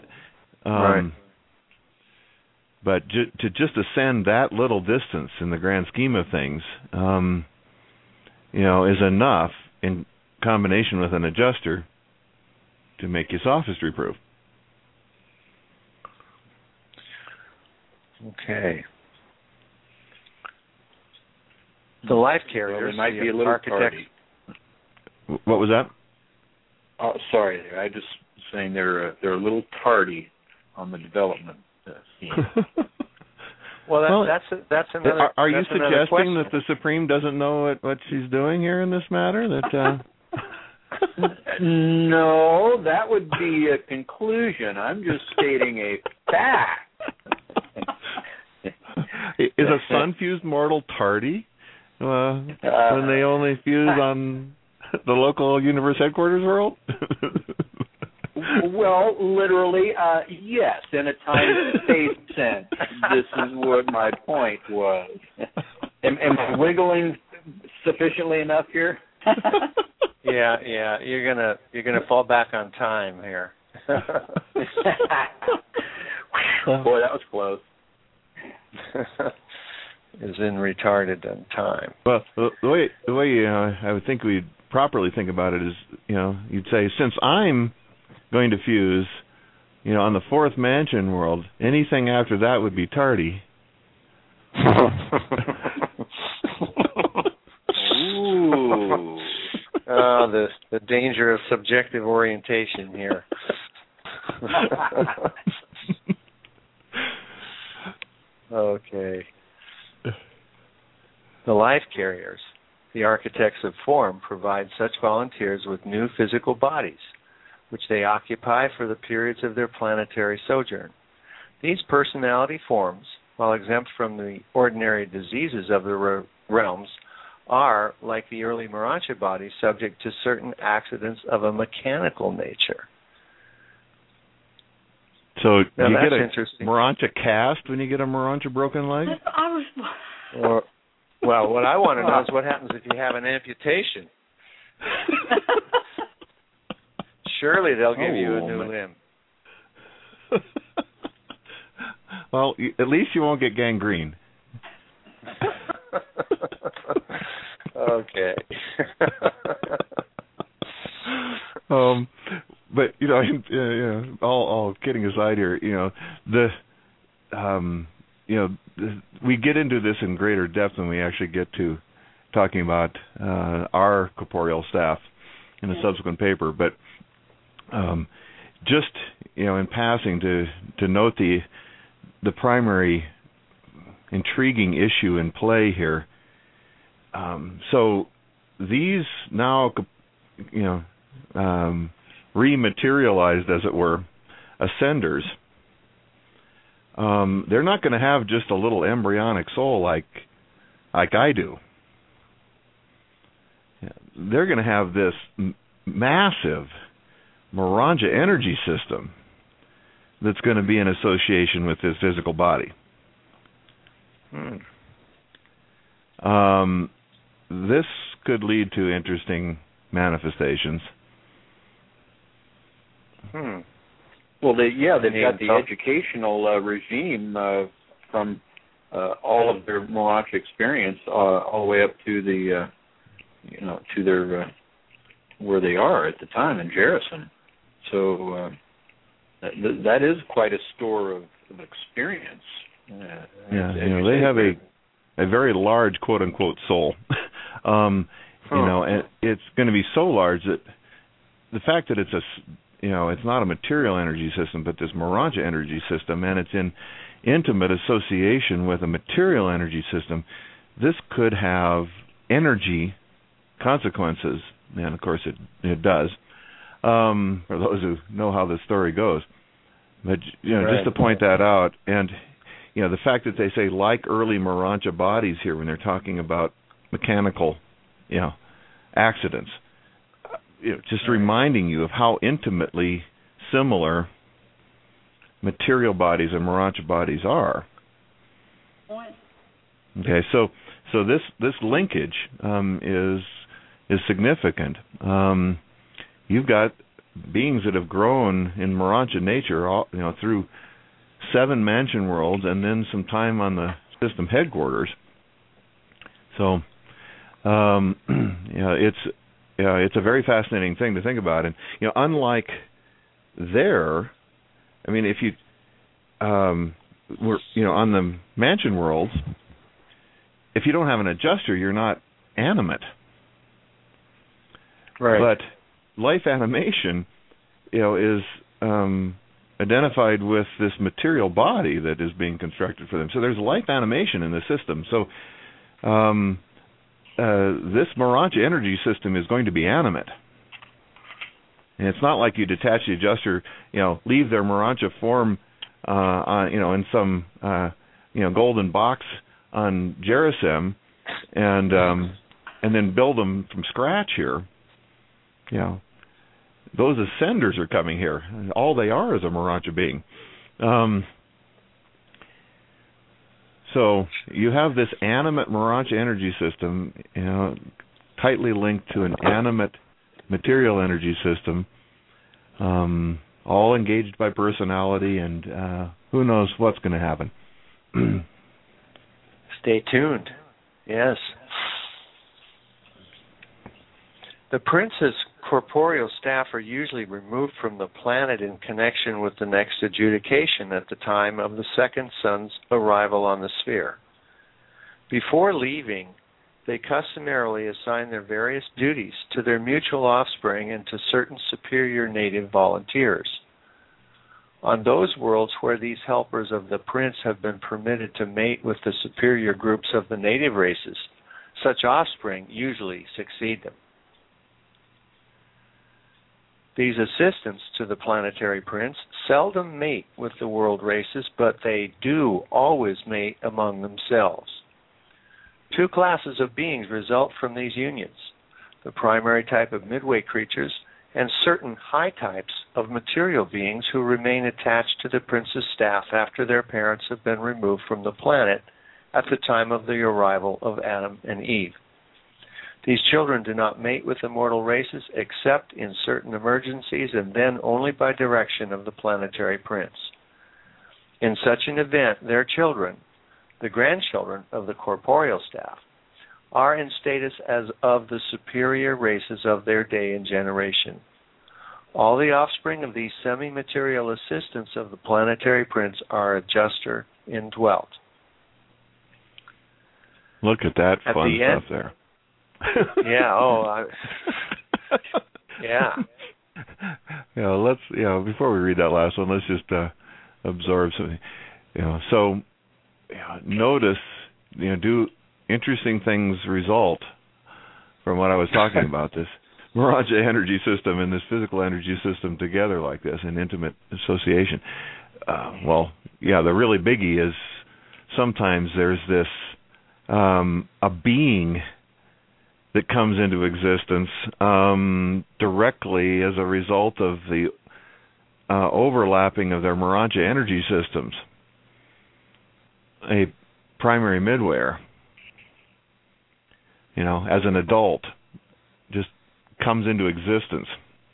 but to just ascend that little distance in the grand scheme of things, is enough in combination with an adjuster to make you sophistry-proof. Okay. The life carriers might be a little tardy. What was that? Oh, sorry. I just saying they're a little tardy on the development scene. Well, that's another. Are you suggesting question. that the Supreme doesn't know what she's doing here in this matter? That No, that would be a conclusion. I'm just stating a fact. Is a sun-fused mortal tardy when they only fuse on the local universe headquarters world? Well, literally, yes, in a time-space sense. This is what my point was. Am I wiggling sufficiently enough here? Yeah, you're gonna fall back on time here. Boy, that was close. Is in retarded on time. Well, the way I would think we'd properly think about it is, you'd say, since I'm going to fuse, on the fourth mansion world, anything after that would be tardy. Ooh. The danger of subjective orientation here. Okay. The life carriers, the architects of form, provide such volunteers with new physical bodies, which they occupy for the periods of their planetary sojourn. These personality forms, while exempt from the ordinary diseases of the realms, are, like the early Morontia bodies, subject to certain accidents of a mechanical nature. So now, you get a Morontia cast when you get a Morontia broken leg? Well, what I want to know is what happens if you have an amputation. Surely they'll give you a new limb. Well, at least you won't get gangrene. Okay. But all kidding aside here, we get into this in greater depth when we actually get to talking about our corporeal staff in a subsequent paper. But just in passing to note the primary intriguing issue in play here. So these now, rematerialized, as it were, ascenders. They're not going to have just a little embryonic soul like I do. They're going to have this massive Morontia energy system that's going to be in association with this physical body. This could lead to interesting manifestations. Well, they've got the educational regime from all of their Morontia experience all the way up to the, to their where they are at the time in Jerison. So that is quite a store of experience. They have a very large quote unquote soul. And it's going to be so large that the fact that it's it's not a material energy system, but this Morontia energy system, and it's in intimate association with a material energy system, this could have energy consequences, and of course it does, for those who know how the story goes. But just to point that out, and the fact that they say like early Morontia bodies here when they're talking about mechanical, accidents, just reminding you of how intimately similar material bodies and Morontia bodies are. Okay, so So this linkage is significant. You've got beings that have grown in Morontia nature, through 7 mansion worlds and then some time on the system headquarters. So, it's a very fascinating thing to think about. And unlike there, I mean, if you were on the mansion worlds, if you don't have an adjuster, you're not animate. Right. But life animation, is identified with this material body that is being constructed for them. So there's life animation in the system. So this Morontia energy system is going to be animate. And it's not like you detach the adjuster, leave their Morontia form in some golden box on Gerisem and then build them from scratch here. Those ascenders are coming here. All they are is a Morontia being. So you have this animate Morontia energy system, tightly linked to an animate material energy system, all engaged by personality, and who knows what's going to happen. Stay tuned. Yes. The prince's corporeal staff are usually removed from the planet in connection with the next adjudication at the time of the second sun's arrival on the sphere. Before leaving, they customarily assign their various duties to their mutual offspring and to certain superior native volunteers. On those worlds where these helpers of the prince have been permitted to mate with the superior groups of the native races, such offspring usually succeed them. These assistants to the planetary prince seldom mate with the world races, but they do always mate among themselves. 2 classes of beings result from these unions: the primary type of midway creatures and certain high types of material beings who remain attached to the prince's staff after their parents have been removed from the planet at the time of the arrival of Adam and Eve. These children do not mate with the mortal races except in certain emergencies, and then only by direction of the planetary prince. In such an event, their children, the grandchildren of the corporeal staff, are in status as of the superior races of their day and generation. All the offspring of these semi-material assistants of the planetary prince are adjuster indwelt. Look at that fun stuff there. Yeah. Yeah. Let's. Before we read that last one, let's just absorb something. So notice. Do interesting things result from what I was talking about? This Morontia energy system and this physical energy system together like this in intimate association. The really biggie is sometimes there's this a being that comes into existence directly as a result of the overlapping of their Morontia energy systems. A primary midwayer, as an adult, just comes into existence.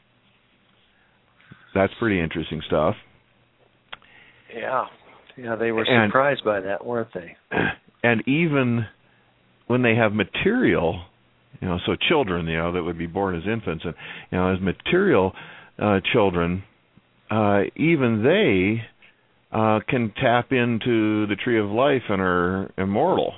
That's pretty interesting stuff. Yeah, they were surprised by that, weren't they? And even when they have material, so children, that would be born as infants, and as material children, even they can tap into the tree of life and are immortal.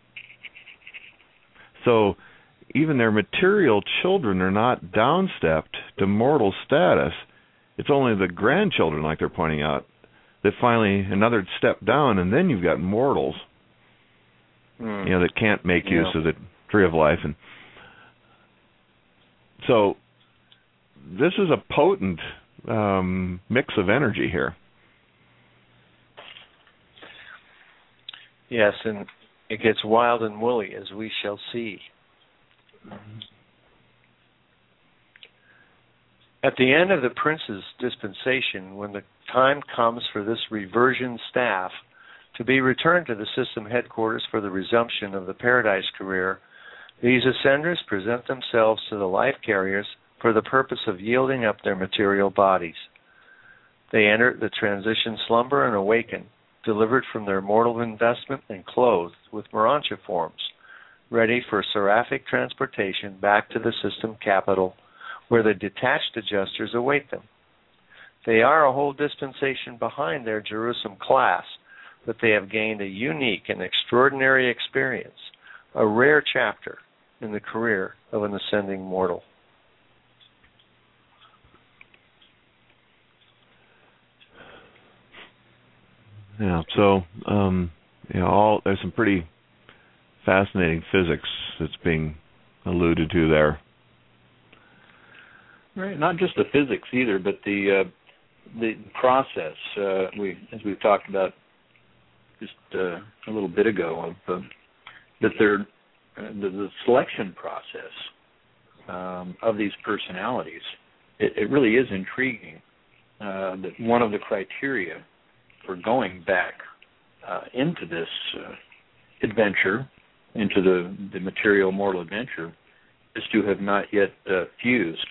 So even their material children are not downstepped to mortal status. It's only the grandchildren, like they're pointing out, that finally another step down, and then you've got mortals, that can't make use of the tree of life. And so this is a potent mix of energy here. Yes, and it gets wild and woolly, as we shall see. At the end of the prince's dispensation, when the time comes for this reversion staff To be returned to the system headquarters for the resumption of the Paradise career, these ascenders present themselves to the life carriers for the purpose of yielding up their material bodies. They enter the transition slumber and awaken, delivered from their mortal investment and clothed with Morontia forms, ready for seraphic transportation back to the system capital, where the detached adjusters await them. They are a whole dispensation behind their Jerusalem class, but they have gained a unique and extraordinary experience, a rare chapter in the career of an ascending mortal. Yeah, so there's some pretty fascinating physics that's being alluded to there. Right, not just the physics either, but the process. As we've talked about just a little bit ago, of that the selection process of these personalities. It really is intriguing that one of the criteria for going back into this adventure, into the material mortal adventure, is to have not yet fused.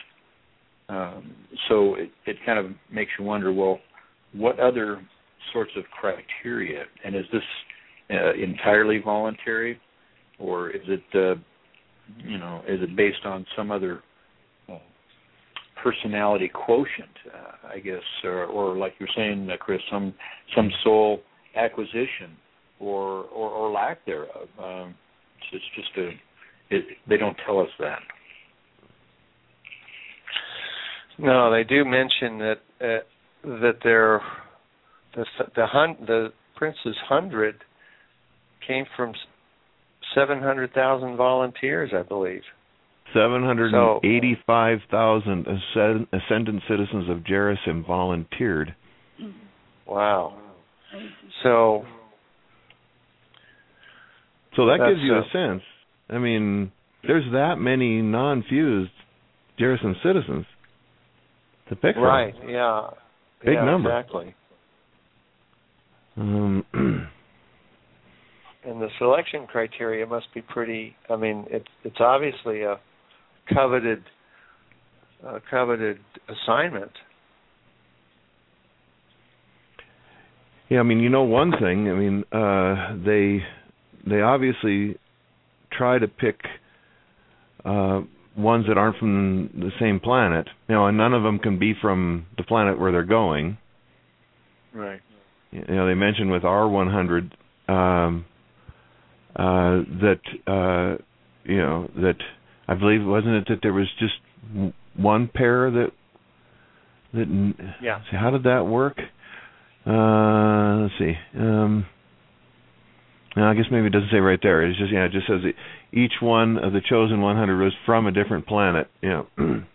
So it kind of makes you wonder, well, what other sorts of criteria, and is this entirely voluntary, or is it is it based on some other personality quotient, I guess, or like you're saying, Chris, some soul acquisition or lack thereof. It's just they don't tell us that. No, they do mention that the Prince's 100 came from 700,000 volunteers, I believe. 785,000 ascendant citizens of Jerasim volunteered. Wow. So that gives you a sense. I mean, there's that many non-fused Jerasim citizens to pick from. Right, yeah. Big number. Exactly. And the selection criteria must be pretty, I mean, it's obviously a coveted assignment. Yeah, I mean, one thing. I mean, they obviously try to pick ones that aren't from the same planet. And none of them can be from the planet where they're going. Right. They mentioned with R100 that I believe, wasn't it that there was just one pair that yeah. See, how did that work? Let's see. No, I guess maybe it doesn't say right there. It's just, it just says that each one of the chosen 100 was from a different planet. Yeah.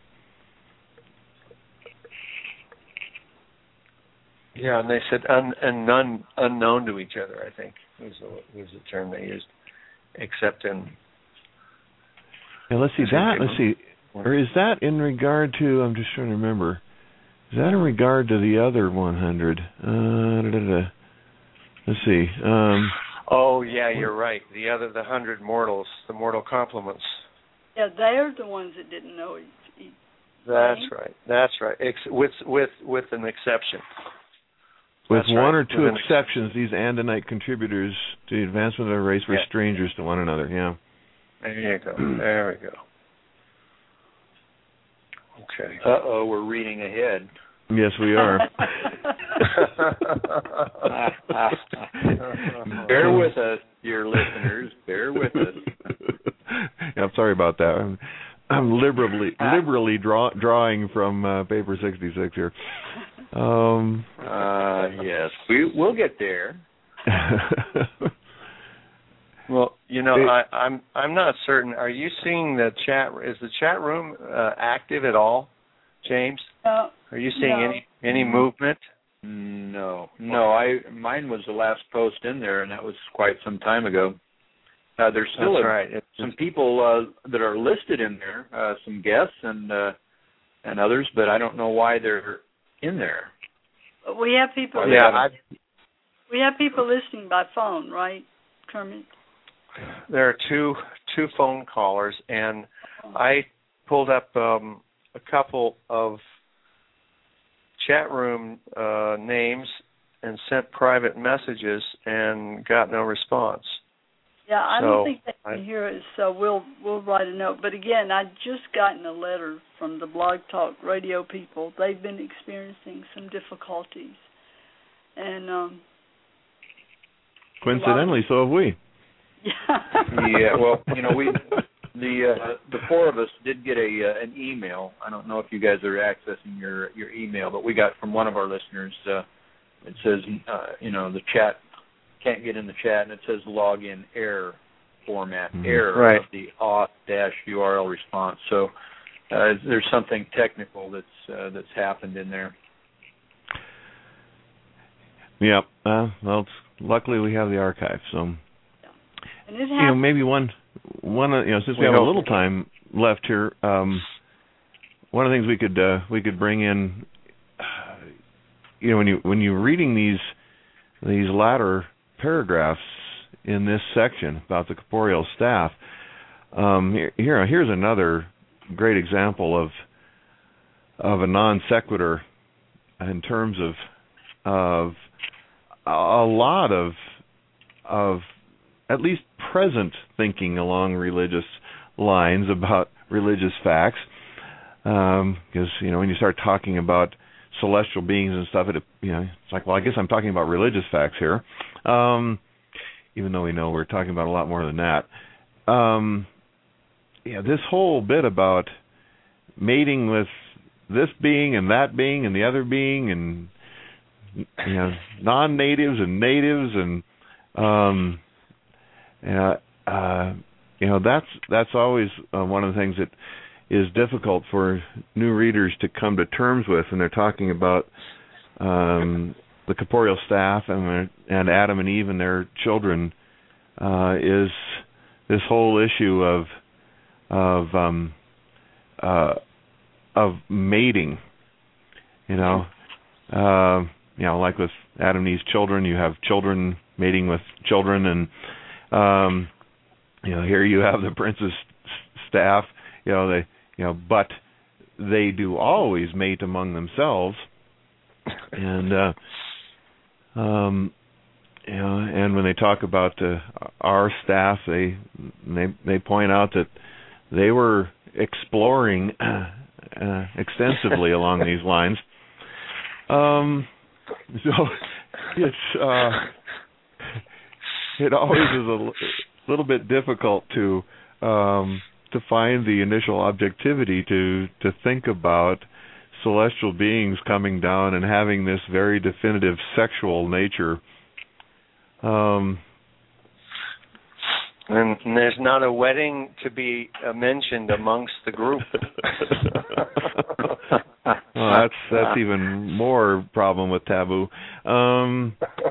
Yeah, and they said none unknown to each other, I think was the term they used, except in. Yeah, let's see that. Let's see. Or is that in regard to? I'm just trying to remember. Is that in regard to the other 100? Let's see. Oh yeah, you're right. The 100 mortals, the mortal complements. Yeah, they're the ones that didn't know each. That's right. That's right. With an exception. With That's one right. or two exceptions, these Andonite contributors to the advancement of the race were strangers to one another. Yeah. There you go. There we go. Okay. Uh-oh, we're reading ahead. Yes, we are. Bear with us, dear listeners. Bear with us. Yeah, I'm sorry about that. I'm liberally drawing from paper 66 here. Yes, we'll get there. Well, I'm not certain. Are you seeing the chat? Is the chat room active at all, James? No. Are you seeing any movement? No. Mine was the last post in there, and that was quite some time ago. There's still some people that are listed in there, some guests and others, but I don't know why they're in there. We have people. We have people listening by phone, right, Kermit? There are two phone callers, and I pulled up a couple of chat room names and sent private messages and got no response. Yeah, I don't think they can hear us, so we'll write a note. But again, I just gotten a letter from the Blog Talk Radio people. They've been experiencing some difficulties, and coincidentally, so have we. Yeah, well, we the four of us did get an email. I don't know if you guys are accessing your email, but we got from one of our listeners. It says, the chat can't get in the chat, and it says login error format error of the auth-URL response. So there's something technical that's happened in there. Yeah. Well, luckily we have the archive, so. And it maybe one since we have a little time left here, one of the things we could bring in, when you're reading these latter paragraphs in this section about the corporeal staff, here's another great example of a non sequitur in terms of a lot of at least present thinking along religious lines about religious facts, because when you start talking about celestial beings and stuff, it's like, well, I guess I'm talking about religious facts here, even though we know we're talking about a lot more than that. This whole bit about mating with this being and that being and the other being, and non-natives and natives, and that's always one of the things that is difficult for new readers to come to terms with when they're talking about the corporeal staff and Adam and Eve and their children, is this whole issue of mating. Like with Adam and Eve's children, you have children mating with children, and here you have the prince's staff. But they do always mate among themselves, and and when they talk about our staff, they point out that they were exploring extensely along these lines. So it always is a little bit difficult to find the initial objectivity to think about celestial beings coming down and having this very definitive sexual nature. And there's not a wedding to be mentioned amongst the group. Well, that's even more problem with taboo. And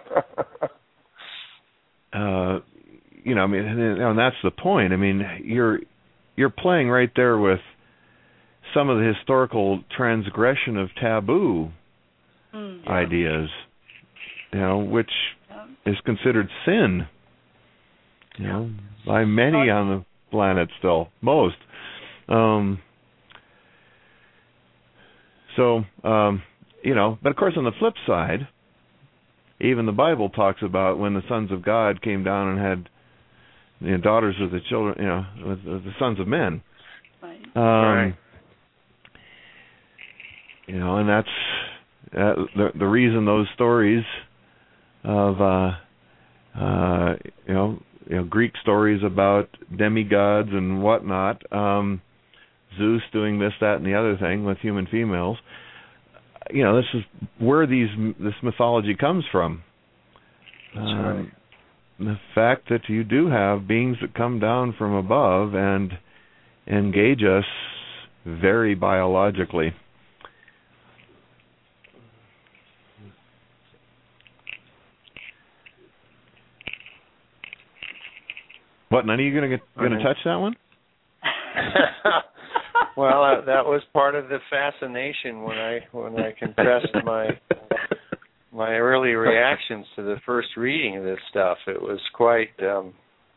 that's the point. I mean, you're playing right there with some of the historical transgression of taboo ideas, which is considered sin, by many on the planet still, most. But of course on the flip side, even the Bible talks about when the sons of God came down and had daughters of the children, with the sons of men. Right. Right. And that's the reason those stories of Greek stories about demigods and whatnot, Zeus doing this, that, and the other thing with human females. This is where this mythology comes from. That's right. The fact that you do have beings that come down from above and engage us very biologically. What, none of you going to touch that one? Well, that was part of the fascination when I confessed my early reactions to the first reading of this stuff. It was quite, it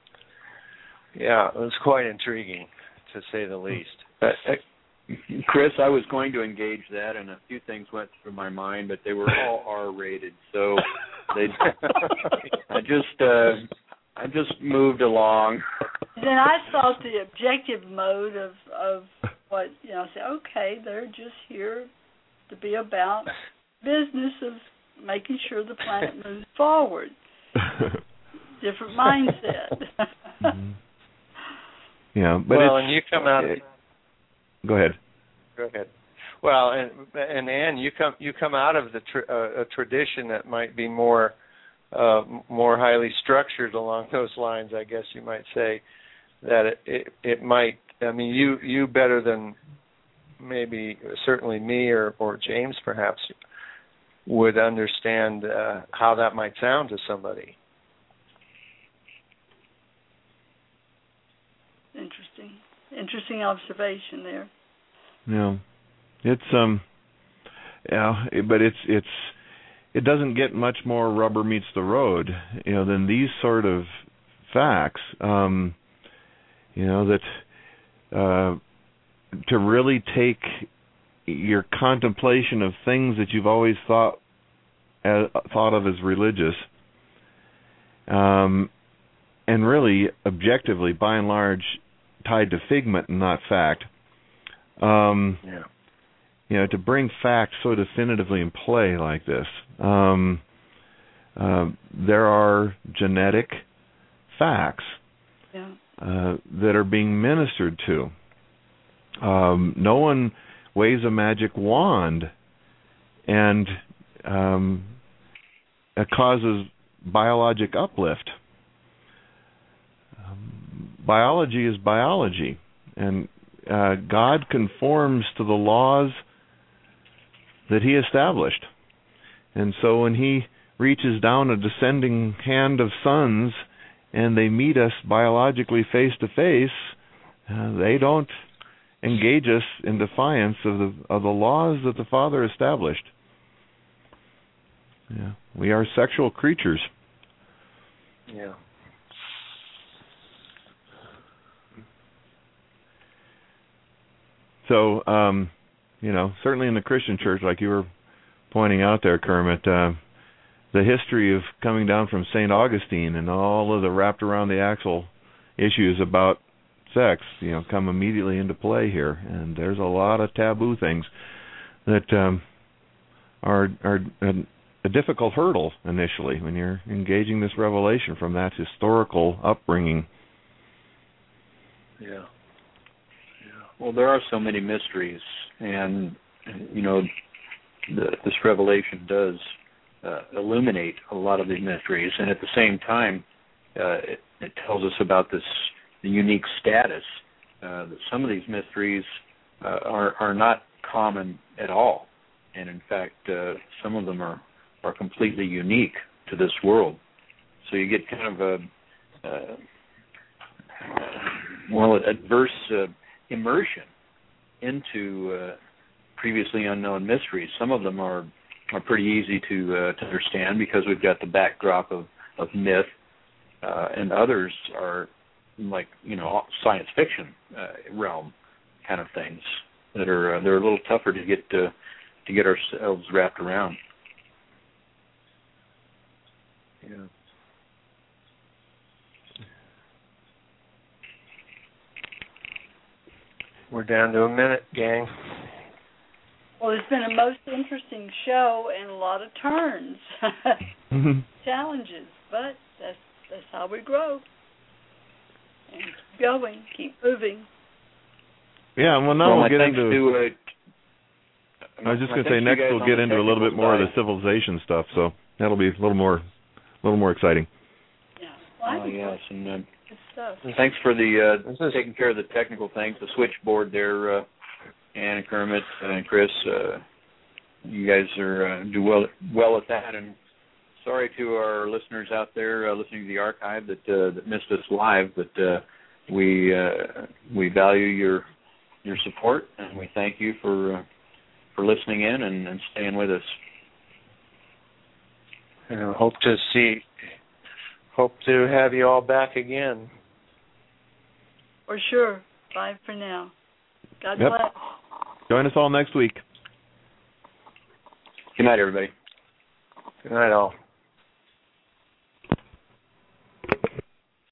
was quite intriguing, to say the least. Chris, I was going to engage that, and a few things went through my mind, but they were all R-rated, so I just moved along. Then I thought the objective mode of what, say, okay, they're just here to be about business of making sure the planet moves forward. Different mindset. Mm-hmm. Yeah, but and you come out. Go ahead. Go ahead. Well, and Ann, you come out of a tradition that might be more highly structured along those lines. I guess you might say that it might. I mean, you better than maybe certainly me or James perhaps would understand how that might sound to somebody. Interesting observation there. Yeah, it's but it doesn't get much more rubber meets the road, than these sort of facts. That to really take your contemplation of things that you've always thought of as religious, and really objectively, by and large, tied to figment and not fact. To bring fact so definitively in play like this, there are genetic facts that are being ministered to. No one waves a magic wand and it causes biologic uplift. Biology is biology, and God conforms to the laws that He established. And so when He reaches down a descending hand of sons and they meet us biologically face to face, they don't engage us in defiance of the laws that the Father established. Yeah, we are sexual creatures. Yeah. So, certainly in the Christian church, like you were pointing out there, Kermit, the history of coming down from St. Augustine and all of the wrapped around the axle issues about sex, come immediately into play here. And there's a lot of taboo things that are a difficult hurdle initially when you're engaging this revelation from that historical upbringing. Yeah. Well, there are so many mysteries, and this revelation does illuminate a lot of these mysteries, and at the same time, it tells us about the unique status that some of these mysteries are not common at all, and in fact, some of them are completely unique to this world. So you get kind of adverse immersion into previously unknown mysteries. Some of them are pretty easy to understand because we've got the backdrop of myth, and others are like science fiction realm kind of things that they're a little tougher to get ourselves wrapped around. Yeah. We're down to a minute, gang. Well, it's been a most interesting show and a lot of turns, challenges, but that's how we grow. And keep going, keep moving. Yeah, well, now we'll get into. I was just going to say next we'll get into a little bit more of the civilization stuff, so that'll be a little more exciting. Yeah. Well, yes, and good stuff. Thanks for taking care of the technical things, the switchboard there, Ann and Kermit and Chris. You guys do well at that, and sorry to our listeners out there listening to the archive that missed us live, but we value your support, and we thank you for listening in and staying with us. And hope to have you all back again. For sure. Bye for now. God Yep. bless. Join us all next week. Good night, everybody. Good night, all.